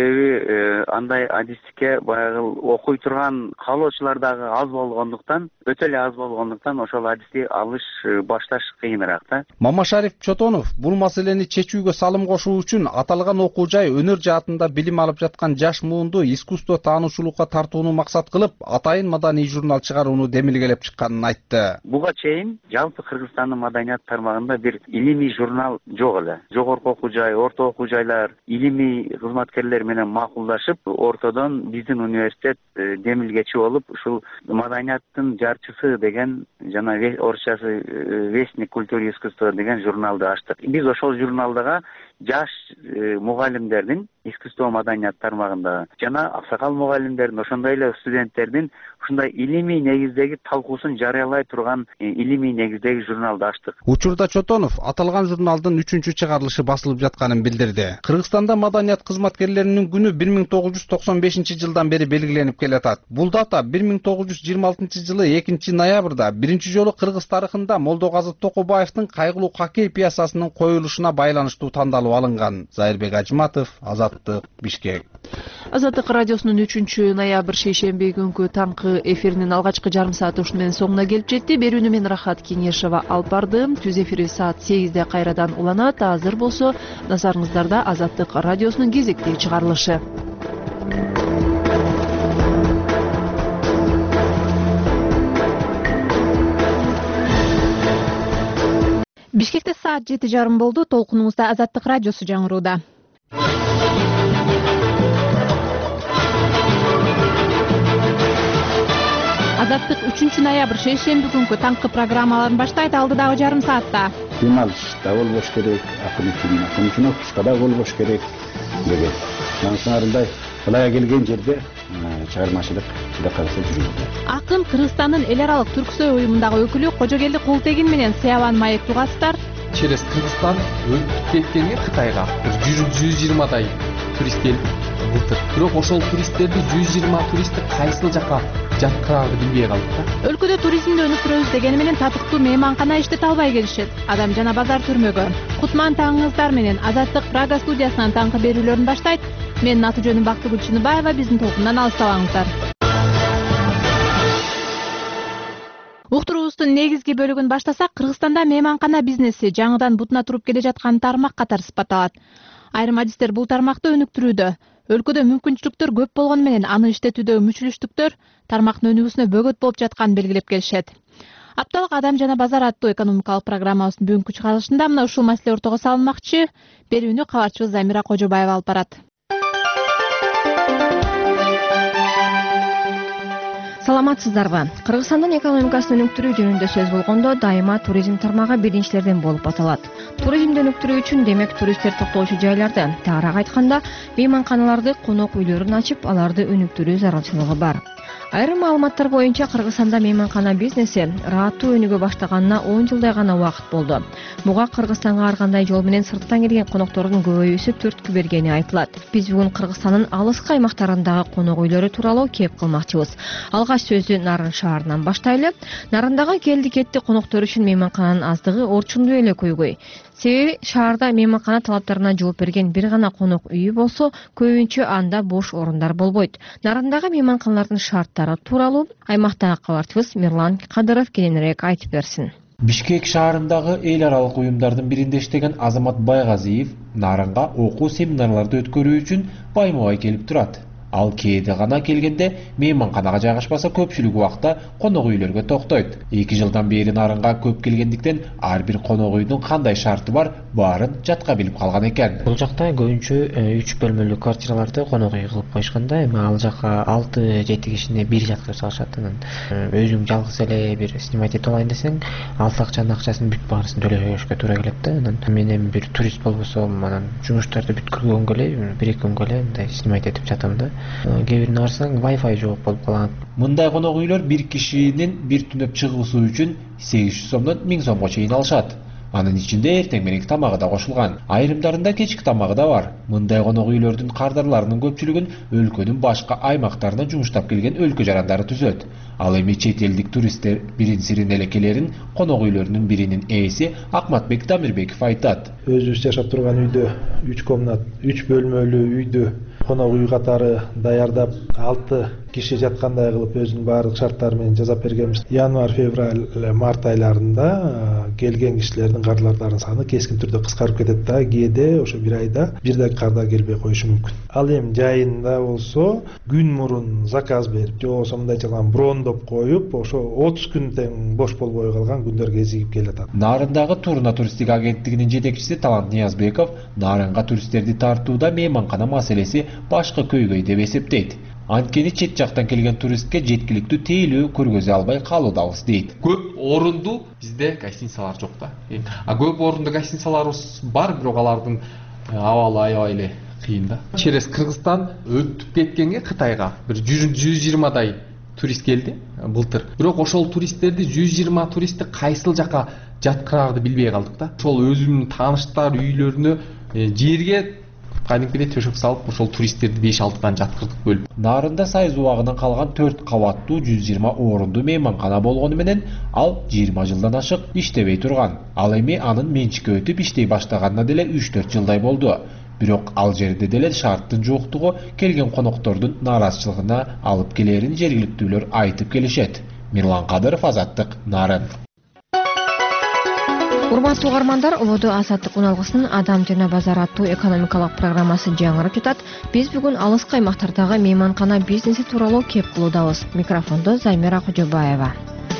Себеби андай адистикке баягы окуй турган каалоочулар дагы аз болгондуктан, өтө эле аз болгондуктан ошол адисти алыш, башташ кыйыныраак да. Мамашарып Чотонов бул маселени чечүүгө салым кошуу үчүн аталган окуу жай өнөр жаатында билим алып жаткан жаш муунду искусство таануучулукка тартууну максат кылып, атайын маданий журнал чыгарууну демилгелеп чыкканын айтты. Буга чейин жалпы Кыргызстандын маданият тармагында бир илимий журнал жок эле. Жогорку окуу жай, орто окуу жайлар илимий кызматкерлер менен макулдашып, ортодон биздин университет демилгечи болуп, ушул маданияттын жарчысы деген жана орусчасы Вестник культуры и искусства деген журналды ачтык. Биз ошол журналдага жаш мугалимдердин искусство маданият тармагында жана аксакал мугалимдердин ошондой эле студенттердин ушундай илимий негиздеги талкуусун жарыялай турган илимий негиздеги журналды ачтык. Учурда Чотонов аталган журналдын үчүнчү чыгарылышы басылып жатканын билдирди. Кыргызстанда маданият кызматкерлеринин күнү бир миң тогуз жүз токсон бешинчи жылдан бери белгиленип келатат. Бул дата бир миң тогуз жүз жыйырма алтынчы жылы экинчи ноябрда биринчи жолу кыргыз тарыхында Молдогаzy Токобаевдин Кайгылуу Хоккей пьесасынын коюлушуна байланыштуу тандалып алынган. Зайырбек Ажматов, Азаттык, Бишкек. Азаттык радиосунун үчүнчү ноябрь шейшемби күнкү таңкы эфиринин алгачкы жарым сааты ушуну менен соңуна келип жетти. Берүүнү мен Рахат Кеңешова алып бардым. Түз эфири саат сегизде кайрадан уланат. Азыр болсо назарыңыздарда Азаттык радиосунун кезектеги чыгарылышы. Бишкекте саат жети жарым болду. Толкунуңузда Азаттык радиосу жаңырууда. Азаттык үчүнчү ноябрь шейшемби күнкү таңкы программаларын баштайт. Алдыдагы жарым саатта дем алышта болбош керек, акын үчүн, акын үчүн отпускада да болбош керек деген. Мансаарындай былайга келген жерде чыгармачылык Чыда калса жүрүүдө. Акын Кыргызстандын эл аралык түрксөй уюмундагы өкүлү Кожогелди Култегин менен Сыябан Маек тугасыздар. Через Кыргызстан өтүп кеткенге Кытайга жүз жыйырмадай турист келип былтыр. Бирок ошол туристтерди жүз жыйырма туристти кайсыл жака жаткырарды билбей калдык да. Өлкөдө туризмди өнүктүрөбүз дегени менен татыктуу мейманкана иштете албай келишет. Адам жана базар түрмөгө. Кутман таңыңыздар менен Азаттык Прага студиясынан таңкы берүүлөрүн баштайт. Менин аты жөнүм Бактыгүл Чыныбаева. Биздин толкундан алыстабаңыздар. Уктуруубуздун негизги бөлүгүн баштасак, Кыргызстанда мейманкана бизнеси жаңыдан бутуна туруп келе жаткан тармак катары сыпатталат. Айрым адистер бул тармакты өнүктүрүүдө. Өлкөдө мүмкүнчүлүктөр көп болгону менен аны иштетүүдөгү мүчүлүштүктөр тармактын өнүгүүсүнө бөгөт болуп жатканын белгилеп келишет. Апталык Адам жана базар аттуу экономикалык программабыздын бүгүнкү чыгарылышында мына ушул маселе ортого салынмакчы. Берүүнү кабарчыбыз Замира Кожобаева алып барат. Саламатсыздарбы? Кыргызстандын экономикасын өнүктүрүү жөнүндө сөз болгондо дайыма туризм тармагы биринчилерден болуп аталат. Туризмди өнүктүрүү үчүн демек туристтер токтолчу жайларды, тагыраак айтканда, мейманканаларды, конок үйлөрүн ачып, аларды өнүктүрүү зарылчылыгы бар. Айрым маалыматтар боюнча Кыргызстанда мейманкана бизнеси ырааттуу өнүгө баштаганына он жылдай гана убакыт болду. Буга Кыргызстанга ар кандай жол менен сырттан келген коноктордун көбөйүүсү түрткү бергени айтылат. Биз бүгүн Кыргызстандын алыскы аймактарындагы конок үйлөрү тууралуу кеп кылмакчыбыз. Алгач сөздү Нарын шаарынан баштайлы. Нарындагы келди кетти коноктор үчүн мейманкананын аздыгы орчундуу эле көйгөй. Себеби шаарда мейманкана талаптарына жооп берген бир гана конок үйү болсо, көбүнчө анда бош орундар болбойт. Нарындагы мейманканалардын шарттары тууралуу аймактагы кабарчыбыз Мирлан Кадыров кененирээк айтып берсин. Бишкек шаарындагы эл аралык уюмдардын биринде иштеген Азамат Байгазиев Нарынга окуу семинарларды өткөрүү үчүн байма-бай келип турат. Ал кээде гана келгенде мейманканага жайгашпаса көпчүлүк убакта конок үйлөргө токтойт. эки жылдан бери Нарынга көп келгендиктен ар бир конок үйдүн кандай шарты бар баарын жатка билип калган экен. Бул жакта көбүнчө үч бөлмөлүү квартираларды конок үй кылып коюшканда, эми ал жака алты жети кишини бир жаткырып салышат. Анан өзүң жалгыз эле бир снимать этип алайын десең, алты акчанын акчасын бүт баарысын төлөшкө туура келет да. Анан мен эми бир турист болбосом, анан жумуштарды бүткөргөнгө эле бир эки күнгө эле мындай снимать этип жатам да. Кээ бирин арасаң Wi-Fi жок болуп калат. Мындай конок үйлөр бир кишинин бир түнөп чыгуусу үчүн сегиз жүз сомдон миң сомго чейин алышат. Анын ичинде эртең мененки тамагы да кошулган. Айрымдарында кечки тамагы да бар. Мындай конок үйлөрдүн кардарларынын көпчүлүгүн өлкөнүн башка аймактарынан жумуштап келген өлкө жарандары түзөт. Ал эми чет элдик туристтер бирин сирин эле келерин конок үйлөрүнүн биринин ээси Акматбек Дамирбеков айтат. Өзүбүз жашап турган үйдө үч комнат, үч бөлмөлүү үйдү конок үй катары даярдап алты киши жаткандай кылып өзүнүн баардык шарттары менен жасап бергенбиз. Январь, февраль, март айларында келген кишилердин карлардын саны кескин түрдө кыскарып кетет да. Кээде ошо бир айда бирден карда келбей коюшу мүмкүн. Ал эми жайында болсо күн мурун заказ берип, же болбосо мындайча айтканда брондоп коюп, ошо отуз күн тең бош болбой калган күндөр кезигип келатат. Нарындагы Турна туристтик агенттигинин жетекчиси Талант Ниязбеков Нарынга туристтерди тартууда мейманкана маселеси башкы көйгөй деп эсептейт. Анткени чет жактан келген туристке жеткиликтүү тейлөө көргөзө албай калуудабыз дейт. Көп орунду бизде гостиницалар жок да. А көп орунду гостиницаларыбыз бар, бирок алардын абалы аябай эле кыйын да. Через Кыргызстан өтүп кеткенге Кытайга бир жүз жыйырмадай турист келди былтыр. Бирок ошол туристтерди жүз жыйырма туристти кайсыл жака жаткырарды билбей калдык да. Ошол өзүмдүн тааныштар үйлөрүнө жерге кадимкидей төшөк салып, ошол туристтерди беш алтыдан жаткырдык бөлүп. Нарында Сайыз убагынан калган төрт кабаттуу жүз жыйырма орунду мейманкана болгону менен ал жыйырма жылдан ашык иштебей турган. Ал эми анын менчикке өтүп иштей баштаганына деле үч төрт жылдай болду. Бирок ал жерде деле шарттын жоктугу келген коноктордун нааразычылыгына алып келерин жергиликтүүлөр айтып келишет. Мирлан Кадыров, Азаттык, Нарын. Урматтуу угармандар, Улуу Азаттык уналгысынын Адам жана базар аттуу экономикалык программасы жаңырып жатат. Биз бүгүн алыс каймактардагы мейманкана бизнеси тууралуу кеп кылуудабыз. Микрофондо Займира Кожобаева.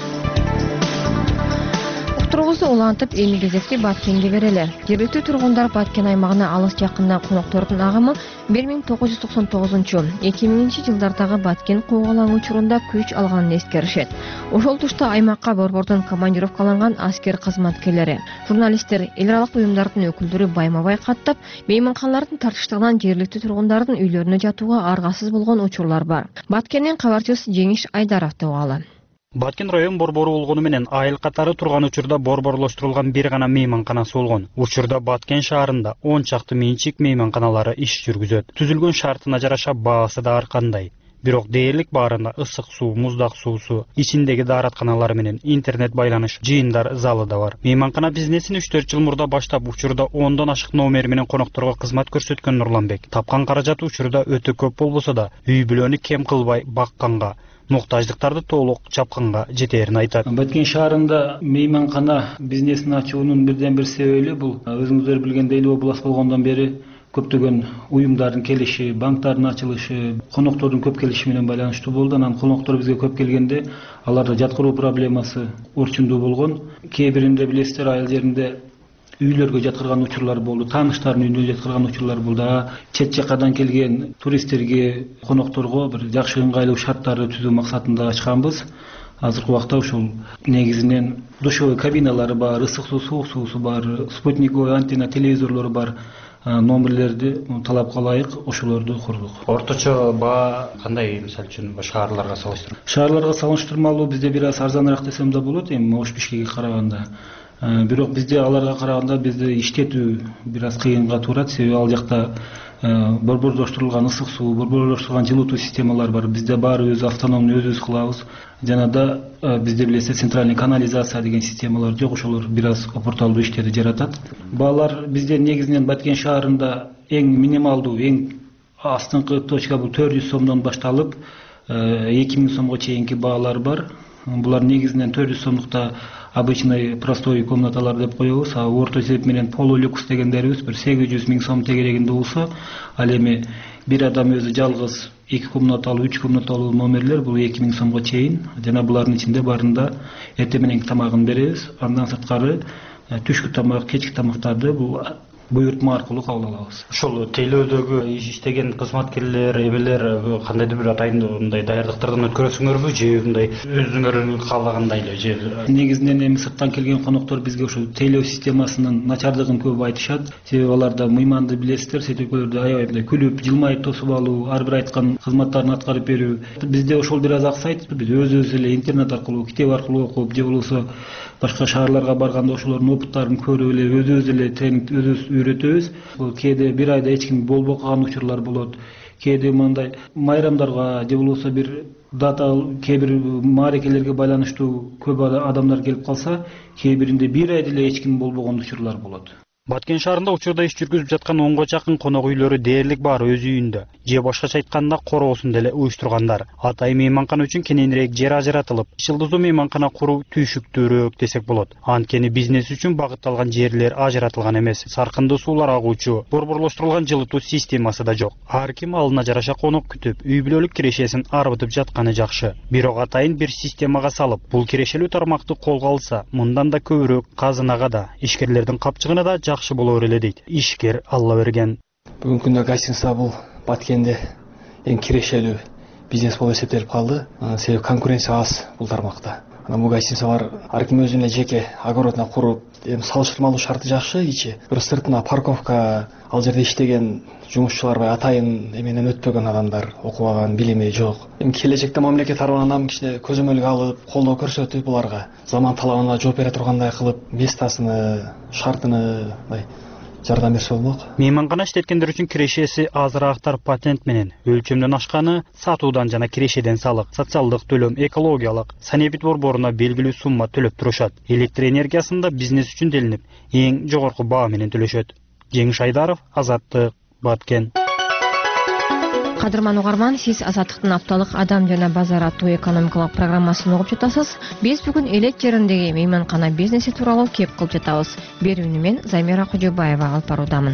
Уктуруубузду улантып, эми кезекти Баткенге берели. Жергиликтүү тургундар Баткен аймагына алыс жакындан коноктордун агымы бир миң тогуз жүз токсон тогузунчу эки миңинчи жылдардагы Баткен куугалаң учурунда күч алганын эскеришет. Ошол тушта аймакка борбордон командировкаланган аскер кызматкерлери, журналисттер, эл аралык уюмдардын өкүлдөрү байма-бай каттап, мейманканалардын тартыштыгынан жергиликтүү тургундардын үйлөрүнө жатууга аргасыз болгон учурлар бар. Баткендин кабарчысы Жеңиш Айдаровду угалы. Баткен район борбору болгону менен айыл катары турган учурда борборлоштурулган бир гана мейманканасы болгон. Учурда Баткен шаарында он чакты менчик мейманканалары иш жүргүзөт. Түзүлгөн шартына жараша баасы да ар кандай. Бирок дээрлик баарында ысык суу, муздак суусу, ичиндеги дааратканалар менен интернет байланыш, жыйындар залы да бар. Мейманкана бизнесин үч төрт жыл мурда баштап, учурда ондон ашык номер менен конокторго кызмат көрсөткөн Нурланбек тапкан каражаты учурда өтө көп болбосо да, үй бүлөнү кем кылбай бакканга, муктаждыктарды толук чапканга жетерин айтат. Баткен шаарында мейманкана бизнесин ачуунун бирден бир себеби бул өзүңүздөр билгендей эле область болгондон бери көптөгөн уюмдардын келиши, банктардын ачылышы, коноктордун көп келиши менен байланыштуу болду. Анан коноктор бизге көп келгенде аларда жаткыруу проблемасы орчундуу болгон. Кээ биринде билесиздер, айыл жеринде үйлөргө жаткырган учурлар болду, тааныштардын үйүнө жаткырган учурлар болду. Чет жакадан келген туристтерге, конокторго бир жакшы ыңгайлуу шарттарды түзүү максатында ачканбыз. Азыркы убакта ушул негизинен душевой кабиналары бар, ысык суу, суук суусу бар, спутниковый антенна телевизорлору бар номерлерди талапка ылайык ошолорду курдук. Орточо баа кандай, мисалы үчүн шаарларга салыштырмалуу? Шаарларга салыштырмалуу бизде бир аз арзаныраак десем да болот, эми Ош Бишкекке караганда. Бирок бизде аларга караганда бизде иштетүү бир аз кыйынга турат, себеби ал жакта борборлоштурулган ысык суу, борборлоштурулган жылытуу системалар бар. Бизде баарыбыз автономный өзүбүз кылабыз. Жана да бизде билесиз центральный канализация деген системалар жок, ошолор бир аз опурталдуу иштерди жаратат. Баалар бизде негизинен Баткен шаарында эң минималдуу, эң астыңкы точка бул төрт жүз сомдон башталып эки миң сомго чейинки баалар бар. Булар негизинен төрт жүз сомдукта обычный простой комнаталар деп коебуз. А орто есеп менен полулюкс дегендерибиз бир сегиз жүз миң сом тегерегинде болсо, ал эми бир адам өзү жалгыз эки комнаталуу, үч комнаталуу номерлер бул эки миң сомго чейин. Жана булардын ичинде барында эртең мененки тамагын беребиз. Андан сырткары түшкү тамак, кечки тамактарды бул буйртма аркылуу кабыл алабыз. Ошол тейлөөдөгү иштеген кызматкерлер, эбелер кандайдыр бир атайындуу даярдыктардан өткөрөсүңөрбү же мындай өзүңөр каалагандай эле же? Негизинен эми сырттан келген коноктор бизге ошо тейлөө системасынын начардыгын көп айтышат. Себеби аларда мыйманды билесиздер, сет өлкөлөрдө аябай мындай күлүп, жылмайып тосуп алуу, ар бир айткан кызматтарын аткарып берүү. Бизде ошол бир аз аксайт. Биз өзүбүз эле интернет аркылуу, китеп аркылуу окуп, же болбосо башка шаарларга барганда ошолордун опыттарын көрүп эле өзүбүз эле тренинг өзүбүз үйрөтөбүз. Бул кээде бир айда эч ким болбой калган учурлар болот. Кээде мындай майрамдарга же болбосо бир дата, кээ бир маарекелерге байланыштуу көп адамдар келип калса, кээ биринде бир айда эле эч ким болбогон учурлар болот. Баткен шаарында учурда иш жүргүзүп жаткан онго жакын конок үйлөрү дээрлик бар өз үйүндө, же башкача айтканда короосун деле уюштургандар. Атайын мейманкана үчүн кененирээк жер ажыратылып, жылдыздуу мейманкана куруу түйшүктүүрөөк десек болот. Анткени бизнес үчүн багытталган жерлер ажыратылган эмес. Саркынды суулар агуучу, борборлоштурулган жылытуу системасы да жок. Ар ким алына жараша конок күтүп, үй бүлөлүк кирешесин арбытып жатканы жакшы. Бирок атайын бир системага салып, бул кирешелүү тармакты колго алса, мындан да көбүрөөк казынага да, ишкерлердин капчыгына да жакшы болор эле дейт ишкер Алла берген. Бүгүнкү күндө гостиница бул Баткенде эң кирешелүү бизнес болуп эсептелип калды. Себеби конкуренция аз бул тармакта. анан бул гостиницалар ар ким өзүнүн эле жеке огородуна куруп, эми салыштырмалуу шарты жакшы ичи. Бирок сыртына парковка, ал жерде иштеген жумушчулар бай атайын эменен өтпөгөн адамдар, окубаган, билими жок. Эми келечекте мамлекет тарабынан кичине көзөмөлгө алып, колдоо көрсөтүп, буларга заман талабына жооп бере тургандай кылып, местасыны, шартыны мындай жардам берсе болмок. Мейманкана иштеткендер үчүн кирешеси азыраагытар патент менен өлчөмдөн ашканы сатуудан жана кирешеден салык, социалдык төлөм, экологиялык, санэбит борборуна белгилүү сумма төлөп турушат. Электр энергиясын да бизнес үчүн делинип, эң жогорку баа менен төлөшөт. Жеңиш Айдаров, Азаттык, Баткен. Кадырман угарман, сиз Азаттыктын апталык адам жана базар аттуу экономикалык программасын угуп жатасыз. Биз бүгүн элек жериндеги мейманкана бизнеси тууралуу кеп кылып жатабыз. Берүүнү мен Замира Кожобаева алып баруудамын.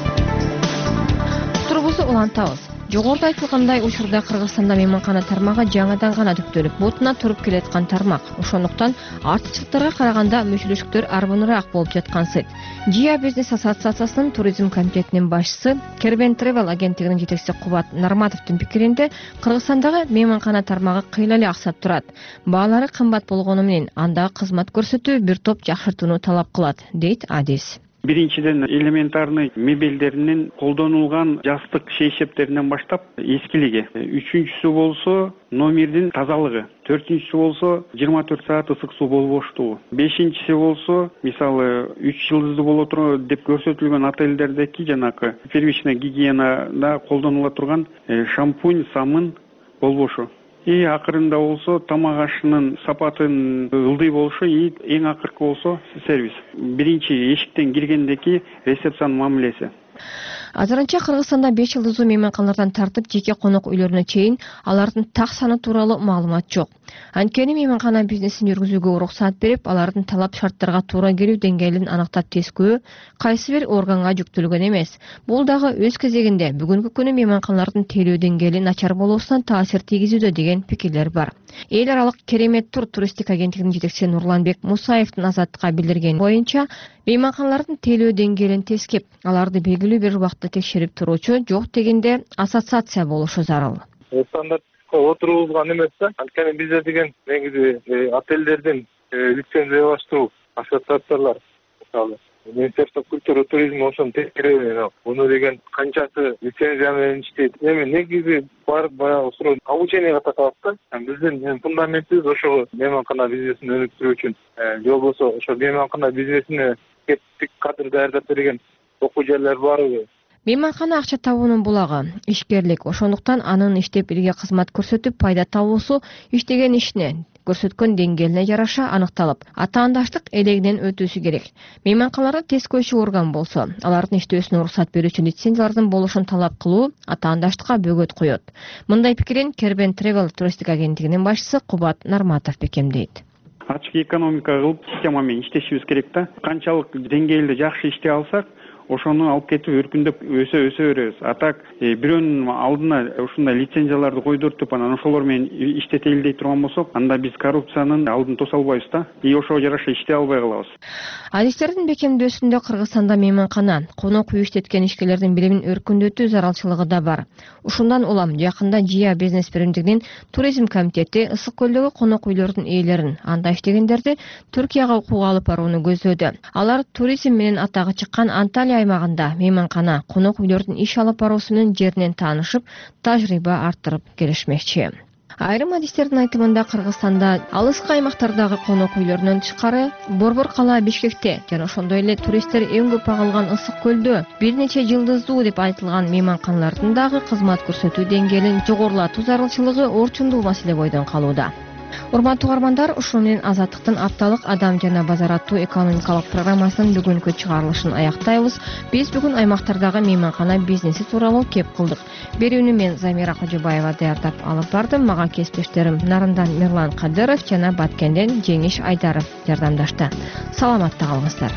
Турбузду улантабыз. Жогоруда айтылгандай, учурда Кыргызстанда мейманкана тармагы жаңадан гана түптөлүп, бутуна туруп келаткан тармак. Ошондуктан артыкчылыктарга караганда мүчөлүштүктөр арбыныраак болуп жаткансыйт. Жия бизнес ассоциациясынын туризм комитетинин башчысы, Кербен Travel агенттигинин жетекчиси Кубат Нарматовдун пикиринде, Кыргызстандагы мейманкана тармагы кыйла эле аксап турат. Баалары кымбат болгону менен андагы кызмат көрсөтүү бир топ жакшыртууну талап кылат, дейт Адис. Биринчиден элементарный мебелдеринин колдонулган жастык шейшептеринен баштап эскилиги. Үчүнчүсү болсо номердин тазалыгы. Төртүнчүсү болсо жыйырма төрт саат ысык суу болбоштугу. Бешинчиси болсо мисалы үч жылдыздуу боло турган деп көрсөтүлгөн отелдердеки жанакы первичная гигиенада колдонула турган шампунь, самын болбошу. И акырында болсо тамак ашынын сапатын ылдый болушу, и эң акыркы болсо сервис. Биринчи эшиктен киргендеки рецепциянын мамилеси. Азырынча Кыргызстанда беш жылдыздуу мейманканалардан тартып жеке конок үйлөрүнө чейин алардын так саны тууралуу маалымат жок. Анткени мейманкана бизнесин жүргүзүүгө уруксат берип, алардын талап шарттарга туура келүү деңгээлин аныктап тескөө кайсы бир органга жүктөлгөн эмес. Бул дагы өз кезегинде бүгүнкү күнү мейманканалардын тейлөө деңгээли начар болуусуна таасир тийгизүүдө деген пикирлер бар. Эл аралык Керемет тур туристик агенттигинин жетекчиси Нурланбек Мусаевдин Азаттыкка билдиргени боюнча, мейманканалардын тейлөө деңгээлин тескеп, аларды белгилүү бир убакта текшерип туруучу жок дегенде ассоциация болушу зарыл. Стандарт отурулган эмес да. Анткени бизде деген негизи отелдердин лицензиялаштыруу ассоциациялар, мисалы Министерство культуры и туризма ошону тескеребей, муну деген канчасы лицензия менен иштейт. Эми негизи бар баягы суроо обученияга такалат да. Биздин фундаментибиз ошого мейманкана бизнесин өнүктүрүү үчүн, же болбосо ошо мейманкана бизнесине кептик кадр даярдап берген окуу жайлар барбы? Мейманкана акча табуунун булагы, ишкерлик. Ошондуктан анын иштеп элге кызмат көрсөтүп пайда табуусу иштеген ишине, көрсөткөн деңгээлине жараша аныкталып, атаандаштык элегинен өтүүсү керек. Мейманканаларда тескөөчү орган болсо, алардын иштөөсүнө уруксат берүүчү лицензиялардын болушун талап кылуу атаандаштыкка бөгөт коет. Мындай пикирин Кербен Travel туристик агенттигинин башчысы Кубат Нарматов бекемдейт. Ачык экономика кылып система менен иштешибиз керек да. Канчалык деңгээлде жакшы иштей алсак, ошону алып кетип өркүндөп өсө өсө беребиз. А так бирөөнүн алдына ушундай лицензияларды койдуртуп, анан ошолор менен иштетели дей турган болсок, анда биз коррупциянын алдын тоса албайбыз да. И ошого жараша иштей албай калабыз. Адистердин бекемдөөсүндө Кыргызстанда мейманкана, конок үй иштеткен ишкерлердин билимин өркүндөтүү зарылчылыгы да бар. Ушундан улам жакында Жия бизнес биримдигинин туризм комитети ысык көлдөгү конок үйлөрдүн ээлерин, анда иштегендерди Түркияга окууга алып барууну көздөөдө. Алар туризм менен атагы чыккан Анталия аймагында мейманкана, конок үйлөрдүн иш алып баруусу менен жеринен таанышып, тажрыйба арттырып келишмекчи. Айрым адистердин айтымында Кыргызстанда алыскы аймактардагы конок үйлөрүнөн тышкары Борбор кала Бишкекте жана ошондой эле туристтер эң көп агылган ысык көлдө бир нече жылдыздуу деп айтылган мейманканалардын дагы кызмат көрсөтүү деңгээлин жогорулатуу зарылчылыгы орчундуу маселе бойдон калууда. Урматтуу угармандар, ушуну менен Азаттыктын апталык адам жана базар аттуу экономикалык программасынын бүгүнкү чыгарылышын аяктайбыз. Биз бүгүн аймактардагы мейманкана бизнеси тууралуу кеп кылдык. Берүүнү мен Замира Кожобаева даярдап алып бардым. Мага кесиптештерим Нарындан Мирлан Кадыров жана Баткенден Жеңиш Айдаров жардамдашты. Саламатта калыңыздар.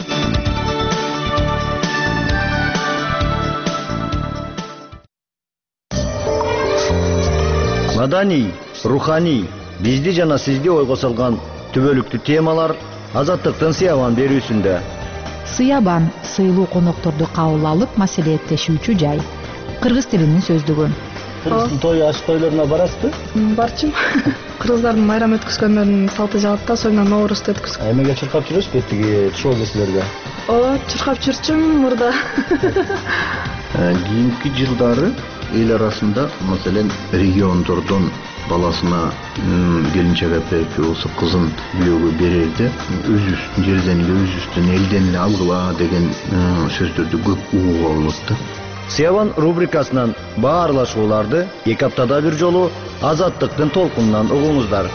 Маданий, руханий, бизди жана сизди ойго салган түбөлүктүү темалар Азаттыктын Сыябан берүүсүндө. Сыябан сыйлуу конокторду кабыл алып маселеттешүүчү жай. Кыргыз тилинин сөздүгү. кыргыздын тою ачык тойлоруна барасызбы? Барчумун. Кыргыздардын майрам өткөзгөндөрүнүн салты жагат да, союнан Ноорузду өткөзгөн. Эмеге чуркап жүрөсүзбү тиги шоу кесилерге? Ооба, чуркап жүрчүмүн мурда. Кийинки жылдары эл арасында, маселен, региондордон баласына келинчек эпеки болсо кызын күйөөгө берерде өзүбүздүн жерден эле, өзүбүздүн элден эле алгыла деген сөздөрдү көп угууга болот да. Сияван рубрикасынан баарлашууларды эки аптада бир жолу Азаттыктын толкунунан угуңуздар.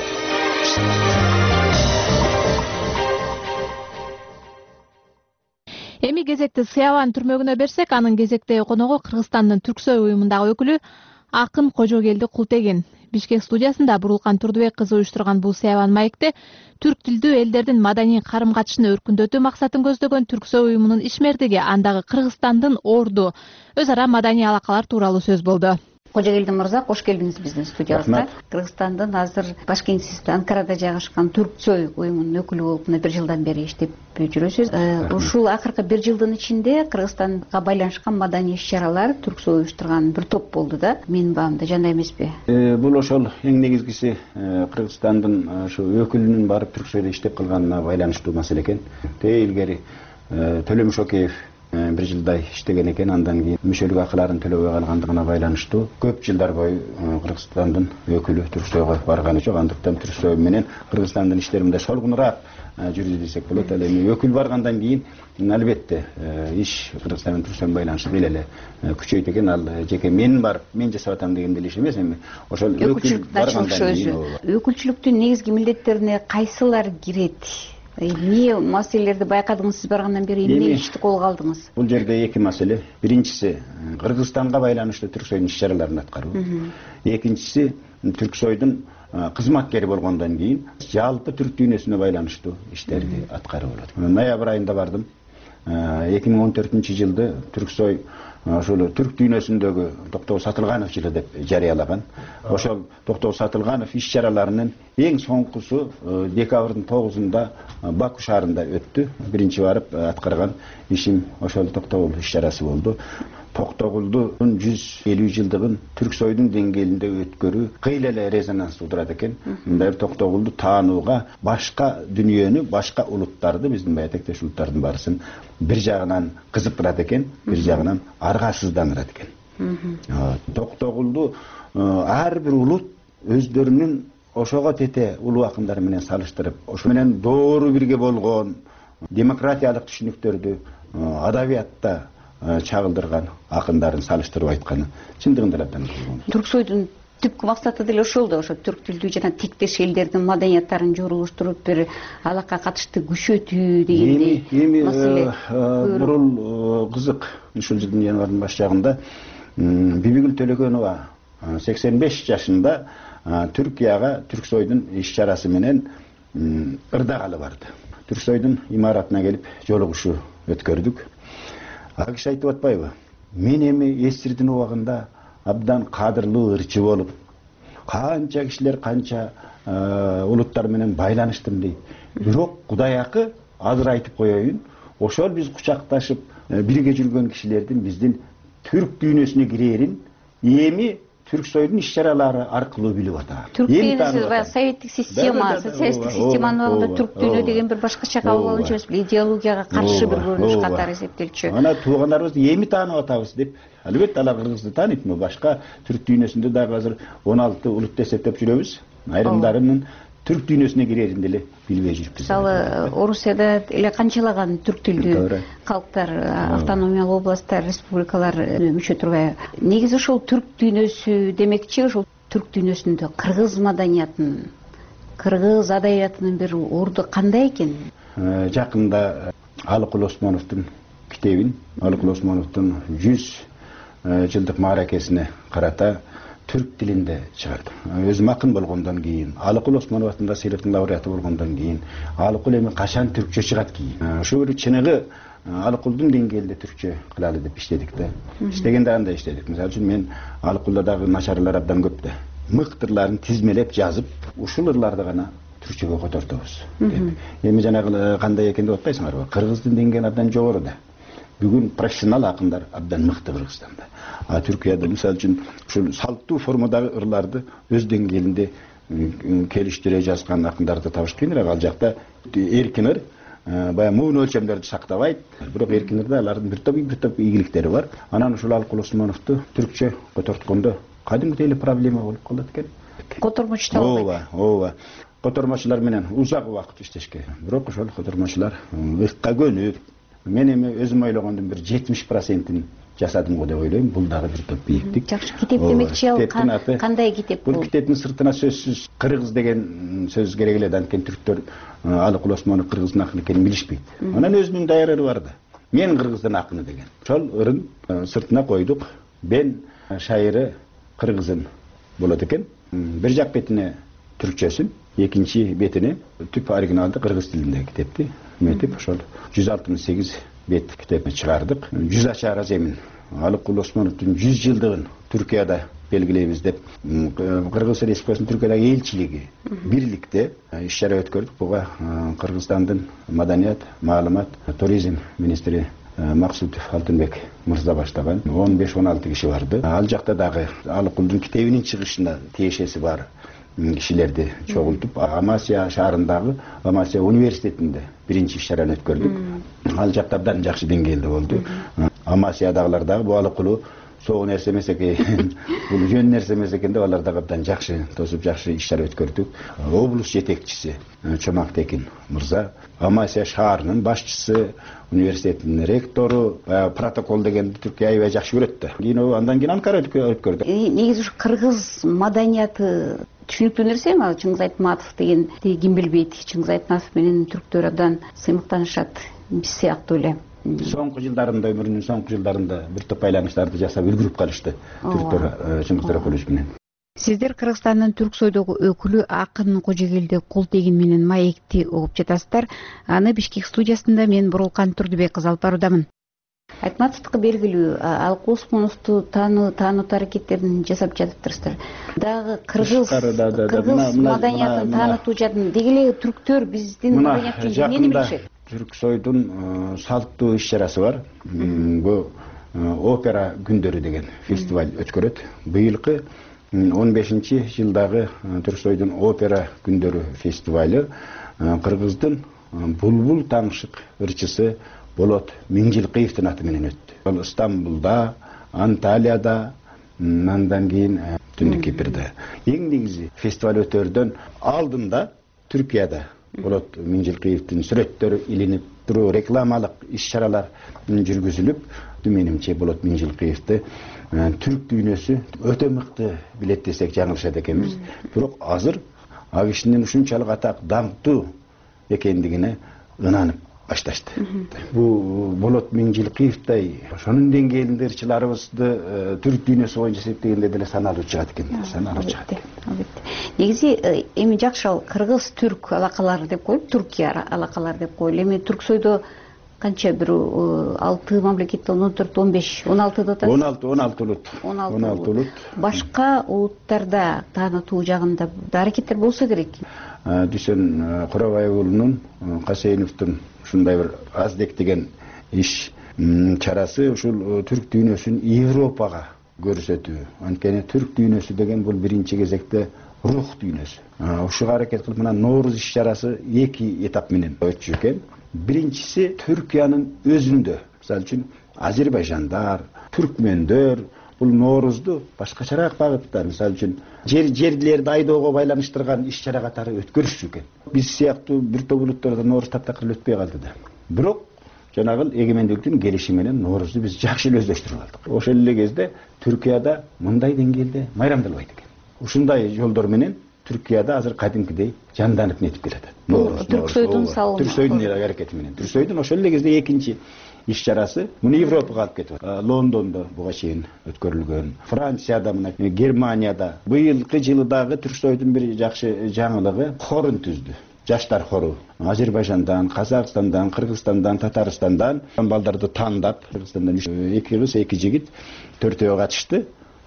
Эми кезекти Сияван түрмөгүнө берсек, анын кезектеги коногу Кыргызстандын Түрксой уюмундагы өкүлү Акын Кожогелди Култегин. Бишкек студиясында Бурулкан Турдубек кызы уюштурган бул Сияван маекте түрк тилдүү элдердин маданий карым-катышын өркүндөтүү максатын көздөгөн Түрксой уюмунун ишмердиги, андагы Кыргызстандын орду, өз ара маданий алакалар тууралуу сөз болду. Кожогелди мырза, кош келдиңиз биздин студиябызга. Кыргызстандын азыр Башкентте, Анкарада жайгашкан Түрксой уюмунун өкүлү болуп мына бир жылдан бери иштеп жүрөсүз. Ушул акыркы бир жылдын ичинде Кыргызстанга байланышкан маданий иш-чаралар Түрксой уюштурган бир топ болду да. Менин баамда жандай эмеспи? Бул ошол эң негизгиси Кыргызстандын ошо өкүлүнүн барып Түрксойдо иштеп калганына байланыштуу маселе экен. Тэ илгери Төлөм Шокеев бир жылдай иштеген экен, андан кийин мүчөлүк акыларын төлөбөй калгандыгына байланыштуу көп жылдар бою Кыргызстандын өкүлү Түрксойго барганы жок. Андыктан Түрксой менен Кыргызстандын иштери мындай солгунураак жүрдү десек болот. Ал эми өкүл баргандан кийин албетте иш Кыргызстандын Түрксойдун байланышы бел эле күчөйт экен. Ал жеке мен барып мен жасап атам деген деле иш эмес, эми ошол өкүл баргандан кийин өкүлчүлүктүн негизги милдеттерине кайсылар кирет? Эмне маселелерди байкадыңыз сиз баргандан бери, эмне ишти колго алдыңыз? Бул жерде эки маселе. Биринчиси Кыргызстанга байланыштуу Түрксойдун иш-чараларын аткаруу. Экинчиси Түрксойдун кызматкери болгондон кийин жалпы түрк дүйнөсүнө байланыштуу иштерди аткаруу болот. Ноябрь айында бардым. эки миң он төртүнчү жылды Түрксой ошол түрк дүйнөсүндөгү Токтогул Сатылганов жылы деп жарыялаган. Ошол Токтогул Сатылганов иш-чараларынын эң соңкусу декабрдын тогузунда Баку шаарында өттү. Биринчи барып аткарган ишим ошол Токтогул иш-чарасы болду. Токтогулдун жүз элүү жылдыгын Түрксойдун деңгээлинде өткөрүү кыйла эле резонанс туудурат экен. Мындай Токтогулду таанууга башка дүйнөнү, башка улуттарды, биздин баягы тектеш улуттардын баарысын бир жагынан кызыктырат экен, бир жагынан аргасыздандырат экен. Токтогулду ар бир улут өздөрүнүн ошого тете улуу акындары менен салыштырып, ошо менен доору бирге болгон демократиялык түшүнүктөрдү адабиятта чагылдырган акындарын салыштырып айтканы чындыгында эле абдан болгон. Түрксойдун түпкү максаты деле ошол да, ошо түрк тилдүү жана тектеш элдердин маданияттарын жорулуштуруп бир алакка катышты күчөтүү дегендей маселе. Бурул кызык, ушул жылдын январдын баш жагында Бибигүл Төлөгөнова сексен беш жашында Түркияга Түрксойдун иш-чарасы менен ырдагалы барды. Түрксойдун имаратына келип жолугушуу өткөрдүк. Ал киши айтып атпайбы? Мен эми эсирдин убагында абдан кадырлуу ырчы болуп, канча кишилер, канча улуттар менен байланыштым дейт. Бирок Кудайакы азыр айтып коеюн, ошол биз кучакташып бирге жүргөн кишилердин биздин түрк дүйнөсүнө кирерин эми Түрксойдун иш-чаралары аркылуу билип атат. Түрк дүйнөсү баягы советтик система, социалисттик системанын убагында түрк дүйнө деген бир башкача кабыл алынчу эмес, идеологияга каршы бир көрүнүш катары эсептелчү. Ана туугандарыбызды эми таанып атабыз деп, албетте алар кыргызды тааныйт, башка түрк дүйнөсүндө дагы азыр он алты улут эсептеп жүрөбүз. Айрымдарынын түрк дүйнөсүнө кирерин деле билбей жүрүпбүз. Мисалы, Орусияда эле канчалаган түрк тилдүү калктар, автономиялуу областтар, республикалар мүчө турбайбы? Негизи ошол түрк дүйнөсү демекчи, ошол түрк дүйнөсүндө кыргыз маданиятынын, кыргыз адабиятынын бир орду кандай экен? Жакында Алыкул Осмоновдун китебин, Алыкул Осмоновдун жүз жылдык мааракесине карата түрк тилинде чыгардым. Өзүм акын болгондон кийин, Алыкул Осмонов атында сыйлыктын лауреаты болгондон кийин, Алыкул эми качан түркчө чыгат кийин? Ошо бир чыныгы Алыкулдун деңгээлинде түркчө кылалы деп иштедик да. Иштегенде андай иштедик. Мисалы үчүн мен Алыкулда дагы начарлар абдан көп да. Мыктырларын тизмелеп жазып, ушул ырларды гана түркчөгө котортобуз деп. Эми жанагы кандай экен деп атпайсыңарбы? Кыргыздын деңгээли абдан жогору да. бүгүн профессионал акындар абдан мыкты Кыргызстанда. А Түркияда мисалы үчүн ушул салттуу формадагы ырларды өз деңгээлинде келиштире жазган акындарды табыш кийинирээк. Ал жакта эркин ыр баягы муун өлчөмдөрдү сактабайт, бирок эркин ырда алардын бир топ бир топ ийгиликтери бар. Анан ушул Алыкул Осмоновду түркчө которткондо кадимгидей эле проблема болуп калат экен. Котормочтор албайт. Ооба, ооба. Котормочулар менен узак убакыт иштешке. Бирок ошол котормочулар ыкка көнүп, мен эми өзүм ойлогондун бир жетимиш процентин жасадым го деп ойлойм. Бул дагы бир топ бийиктик. Жакшы, китеп демекчи, ал кандай китеп бул? Бул китептин сыртына сөзсүз кыргыз деген сөз керек эле, анткени түрктөр Алыкул Осмонов кыргыздын акыны экенин билишпейт. Анан өзүнүн даяр ыры бар да. Мен кыргыздын акыны деген. Ошол ырын сыртына койдук. Бен шайыры кыргызын болот экен. Бир жак бетине түркчөсүн, экинчи бетине түп оригиналды кыргыз тилиндеги китепти эметип, ошол жүз алтымыш сегиз бет китепти чыгардык. жүз ачаара земин Алыкул Осмоновдун жүз жылдыгын Түркияда белгилейбиз деп Кыргыз Республикасынын Түркиядагы элчилиги бирликте иш чара өткөрдүк. Буга Кыргызстандын маданият, маалымат, туризм министри Максутов Алтынбек мырза баштаган он беш он алты киши барды. Ал жакта дагы Алыкулдун китебинин чыгышына тиешеси бар кишилерди чогултуп, Амасия шаарындагы Амасия университетинде биринчи иш чараны өткөрдүк. Ал жакта абдан жакшы деңгээлде болду. Амасиядагылар дагы бу Алыкулу соо нерсе эмес экен, бул жөн нерсе эмес экен деп алар дагы абдан жакшы тосуп жакшы иш чара өткөрдүк. Облус жетекчиси Чомак Текин мырза, Амасия шаарынын башчысы, университеттин ректору протокол дегенди Түркия аябай жакшы көрөт да. Кийин андан кийин Анкара өткөрдүк. Негизи ушу кыргыз маданияты түшүнүктүү нерсе эми. Чыңгыз Айтматов деген ким билбейт, Чыңгыз Айтматов менен түрктөр абдан сыймыктанышат биз сыяктуу эле. Соңку жылдарында, өмүрүнүн соңку жылдарында бир топ байланыштарды жасап үлгүрүп калышты түрктөр Чыңгыз Торокулович менен. Сиздер Кыргызстандын Түрксойдогу өкүлү акын Кожегелди Култегин менен маекти угуп жатасыздар. Аны Бишкек студиясында мен Бурулкан Турдубек кызы алып баруудамын. Айтматовдуку белгилүү, Алыкул Осмоновду таануу аракеттерин жасап жатыптырсыздар. Дагы кыргыз кыргыз маданиятын таанытуу жадын деги эле түрктөр биздин маданиятты эмнени билишет? Түрксойдун салттуу иш чарасы бар. Бул опера күндөрү деген фестиваль өткөрөт. Быйылкы он бешинчи жылдагы Түрксойдун опера күндөрү фестивалю кыргыздын булбул таңшык ырчысы Болот Миңжилкыевдин аты менен өттү. Ал Стамбулда, Анталияда, андан кийин Түндүк Кипрде. Эң негизи фестиваль өтөрдөн алдында Түркияда Болот Миңжилкыевдин сүрөттөрү илинип туруу, рекламалык иш чаралар жүргүзүлүп, менимче Болот Миңжилкыевди түрк дүйнөсү өтө мыкты билет десек жаңылышат экенбиз. Бирок азыр ал кишинин ушунчалык атак, даңктуу экендигине ынанып башташты. Бу Болот Миңжилкыевдей ошонун деңгээлинде ырчыларыбызды түрк дүйнөсү боюнча эсептегенде деле саналуу чыгат экен, саналуу чыгат экен. Негизи эми жакшы ал кыргыз-түрк алакалары деп коюп, Түркия алакалары деп коюлу. Эми Түрксойдо канча бир алты мамлекет, он төрт, он беш, он алты да он алты, он алты улут. он алты улут. Башка улуттарда таанытуу жагында аракеттер болсо керек. Дүйсен Курабаев уулунун, Касейновдун ушундай бир аздек деген иш чарасы ушул түрк дүйнөсүн Европага көрсөтүү. Анткени түрк дүйнөсү деген бул биринчи кезекте рух дүйнөсү. Ушуга аракет кылып мына Ноорuz иш чарасы эки этап менен өтчү экен. Биринчиси Түркиянын өзүндө, мисалы үчүн Азербайжандар, түркмөндөр бул Ноорузду башкачараак багытта, мисалы үчүн жер жерлерди айдоого байланыштырган иш чара катары өткөрүшчү экен. Биз сыяктуу бир топ улуттарда Ноорuz таптакыр өтпөй калды да. Бирок жанагы эгемендиктин келиши менен Ноорузду биз жакшы эле өздөштүрүп алдык. Ошол эле кезде Түркияда мындай деңгээлде майрамдалбайт экен. Ушундай жолдор менен Түркияда азыр кадимкидей жанданып нетип келатат. Түрксойдун салымы. Түрксойдун аракети менен. Түрксойдун ошол эле кезде экинчи иш чарасы муну Европага алып кетип атат. Лондондо буга чейин өткөрүлгөн, Францияда, мына Германияда. Быйылкы жылы дагы Түрксойдун бир жакшы жаңылыгы хорун түздү. Жаштар хору. Азербайжандан, Казакстандан, Кыргызстандан, Татарстандан балдарды тандап, Кыргызстандан эки кыз, эки жигит төртөө катышты.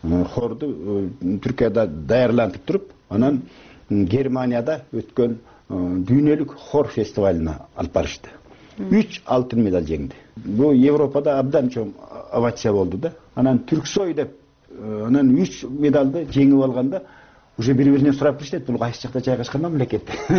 Хорду Түркияда даярлантып туруп, анан Германияда өткөн дүйнөлүк хор фестивалына алып барышты. үч алтын медаль жеңди. Бул Европада абдан чоң овация болду да. Анан Түрксой деп анан үч медалды жеңип алганда уже бири-биринен сурап келишет, бул кайсы жакта жайгашкан мамлекет.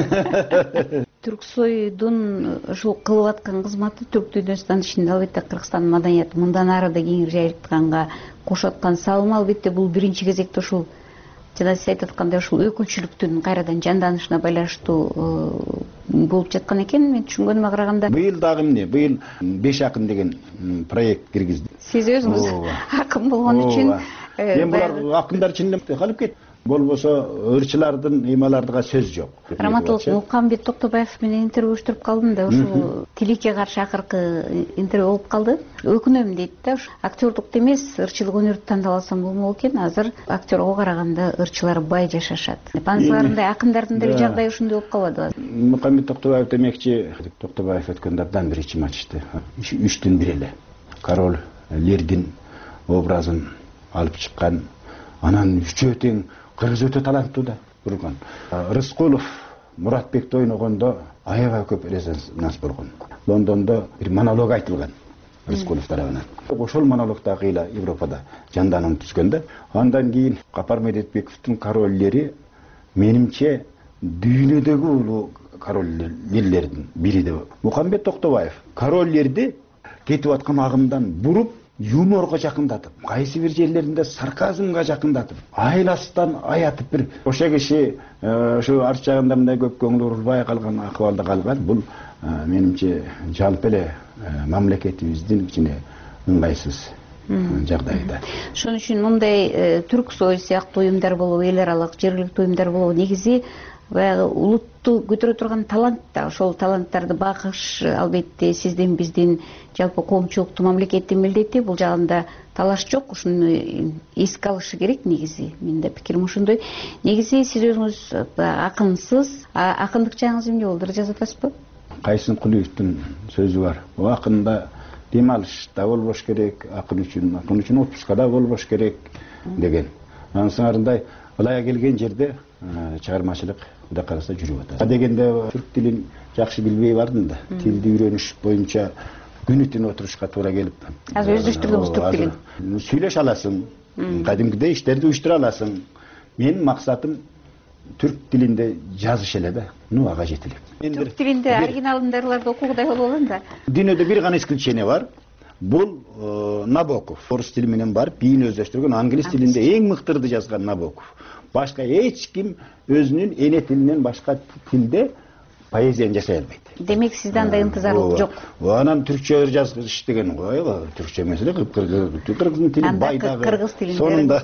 Түрксойдун ушул кылып аткан кызматы түрк дүйнөсүнүн ичинде албетте Кыргызстандын маданияты мындан ары да кеңири жайылтканга кошо аткан салымы албетте бул биринчи кезекте ушул жана сиз айтып аткандай ушул өкүнчүлүктүн кайрадан жанданышына байланыштуу болуп жаткан экен. Мен түшүнгөнүмө караганда быйыл дагы эмне, быйыл беш акын деген проект киргизди. Сиз өзүңүз акын болгон үчүн эми булар акындар чын эле калып кетти. Болбосо ырчылардын ыймаларга сөз жок. Раматылык Мукамбет Токтобаев менен интервью уштуруп калдым да, ушул тилекке каршы акыркы интервью болуп калды. Өкүнөм дейт да, актерлукты эмес, ырчылык өнөрдү тандаласам болмок экен. Азыр актерго караганда ырчылар бай жашашат. Пансыларындай акындардын да жагдайы ушундай болуп калбадыбы? Мукамбет Токтобаев демекчи, Токтобаев өткөндө абдан бир ичим ачышты. Үчтүн бири эле. Король Лирдин образын алып чыккан. Анан үчөө тең кыргыз өтө таланттуу да турган. Рыскулов Муратбекти ойногондо аябай көп резонанс болгон. Лондондо бир монолог айтылган Рыскулов тарабынан. Ошол монологда кыйла Европада жанданып түскөн да. Андан кийин Капар Медетбековдун короллери менимче дүйнөдөгү улуу короллердин бири деп. Мукамбет Токтобаев короллерди кетип аткан агымдан буруп юморго жакындатып, кайсы бир жерлеринде сарказмга жакындатып, айласынан аятып бир ошо киши ошо арт жагында мындай көп көңүл урбай калган акыбалда калган. Бул менимче жалпы эле мамлекетибиздин ичине ыңгайсыз жагдайда. Ошон үчүн мындай Түрксой сыяктуу уюмдар болобу, эл аралык, жергиликтүү уюмдар болобу, негизи баягы улутту көтөрө турган талант да. Ошол таланттарды багыш албетте сиздин, биздин жалпы коомчулукту, мамлекеттин милдети. Бул жагында талаш жок. Ушуну эске алышы керек негизи. Менин да пикирим ошондой. Негизи сиз өзүңүз акынсыз, акындык жагыңыз эмне болду? Жазып атасызбы? Кайсын Кулиевдин сөзү бар. Бул акында дем алыш да болбош керек, акын үчүн, акын үчүн отпуска да болбош керек деген. Анын сыңарындай ылайга келген жерде чыгармачылык Кудай кааласа жүрүп атат. А дегенде түрк тилин жакшы билбей бардым да. Тилди үйрөнүш боюнча күнү түн отурушка туура келип. Азыр өздөштүрдүңүз түрк тилин. Сүйлөшө аласың, кадимкидей иштерди уюштура аласың. Менин максатым түрк тилинде жазыш эле да. Ну ага жетелеп. Түрк тилинде оригиналдарды окугудай болуп алганда. Дүйнөдө бир гана исключение бар. Бул Набоков. Орус тили менен барып бийин өздөштүргөн, англис тилинде эң мыктырды жазган Набоков. Башка эч ким өзүнүн эне тилинен башка тилде поэзияны жасай албайт. Демек сизде андай ынтызарлык жок. Анан түркчө жазыш деген койго, түркчө эмес эле кыргыздын тили байдагы. Кыргыз тилинде сонунда.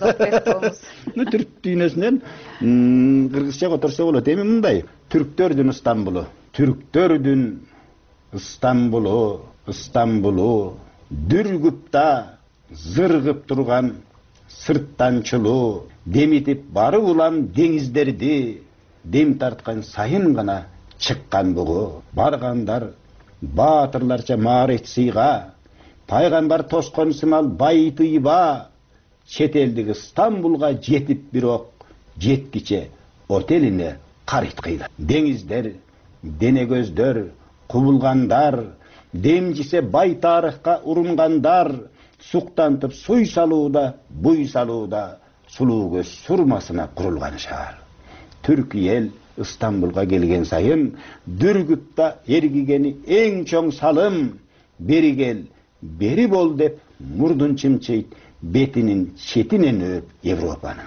Түрк дүйнөсүнөн кыргызча которсо болот. Эми мындай, түрктөрдүн Стамбулу, түрктөрдүн Стамбулу, Стамбулу дүргүпта зыргып турган сырттан чулуу, демитип барып улам деңиздерди, дем тарткан сайын гана чыккан бугу. Баргандар баатырларча маарет сыйга, пайгамбар тоскон сымал байтыйба, чет элдик Стамбулга жетип бирок жеткиче отелине карыйт кыйла. Деңиздер, денегөздөр, кубулгандар, демжисе бай тарыхка урунгандар, суктантып суй салууда, буй салууда, сулуу көз сурмасына курулган шаар. Түрк эл Стамбулга келген сайын дүргүптө эргигени эң чоң салым, бери кел, бери бол деп мурдун чымчыйт, бетинин четинен өп Европаны.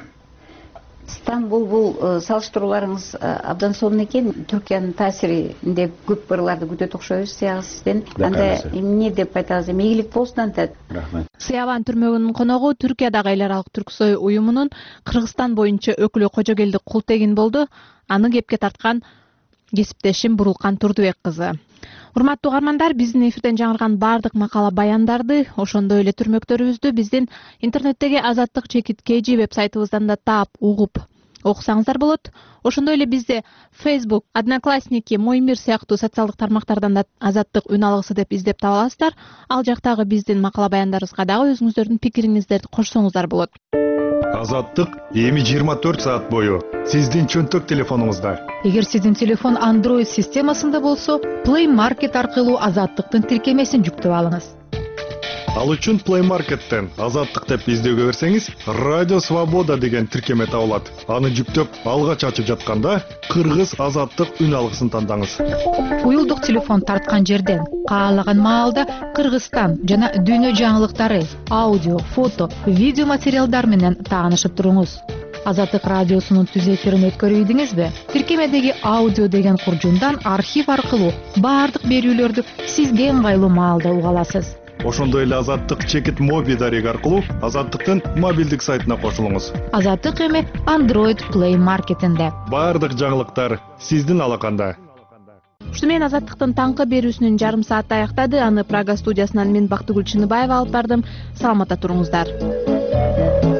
Стамбул бул салыштырууларыңыз абдан сонун экен. Түркиянын таасиринде көп ырларды күтөт окшойбуз сыягы сизден. Анда эмне деп айтабыз? Эми ийгилик болсун антат. Рахмат. Сыябан түрмөгүнүн коногу Түркиядагы эл аралык Түрксой уюмунун Кыргызстан боюнча өкүлү Кожогелди Култегин болду. Аны кепке тарткан кесиптешим Бурулкан Турдубек кызы. Урматтуу угармандар, биздин эфирден жаңырган баардык макала баяндарды, ошондой эле түрмөктөрүбүздү биздин интернеттеги Азаттык чекит kg вебсайтыбыздан да таап, угуп окусаңыздар болот. Ошондой эле бизде Facebook, Одноклассники, Мой мир сыяктуу социалдык тармактардан да Азаттык үн алгысы деп издеп таба аласыздар. Ал жактагы биздин макала баяндарыбызга дагы өзүңүздөрдүн пикириңиздерди кошсоңуздар болот. Азаттык эми жыйырма төрт саат бою сиздин чөнтөк телефонуңузда. Эгер сиздин телефон Android системасында болсо, Play Market аркылуу Азаттыктын тиркемесин жүктөп алыңыз. Ал үчүн Play Market'тен Азаттык деп издөөгө берсеңиз, Радио Свобода деген тиркеме табылат. Аны жүктөп, алгач ачып жатканда Кыргыз Азаттык үн алгысын тандаңыз. Уюлдук телефон тарткан жерден каалаган маалда Кыргызстан жана дүйнө жаңылыктары, аудио, фото, видео материалдар менен таанышып туруңуз. Азаттык радиосунун түз эфирин өткөрүп ийдиңизби? Тиркемедеги аудио деген куржундан архив аркылуу баардык берүүлөрдү сизге ыңгайлуу маалда уга аласыз. Ошондой эле Азаттык чекит моби дареги аркылуу Азаттыктын мобилдик сайтына кошулуңуз. Азаттык эми Android Play Market'инде. Баардык жаңылыктар сиздин алаканда. Ушу менен Азаттыктын таңкы берүүсүнүн жарым сааты аяктады. Аны Прага студиясынан мен Бактыгүл Чыныбаева алып бардым. Саламатта туруңуздар.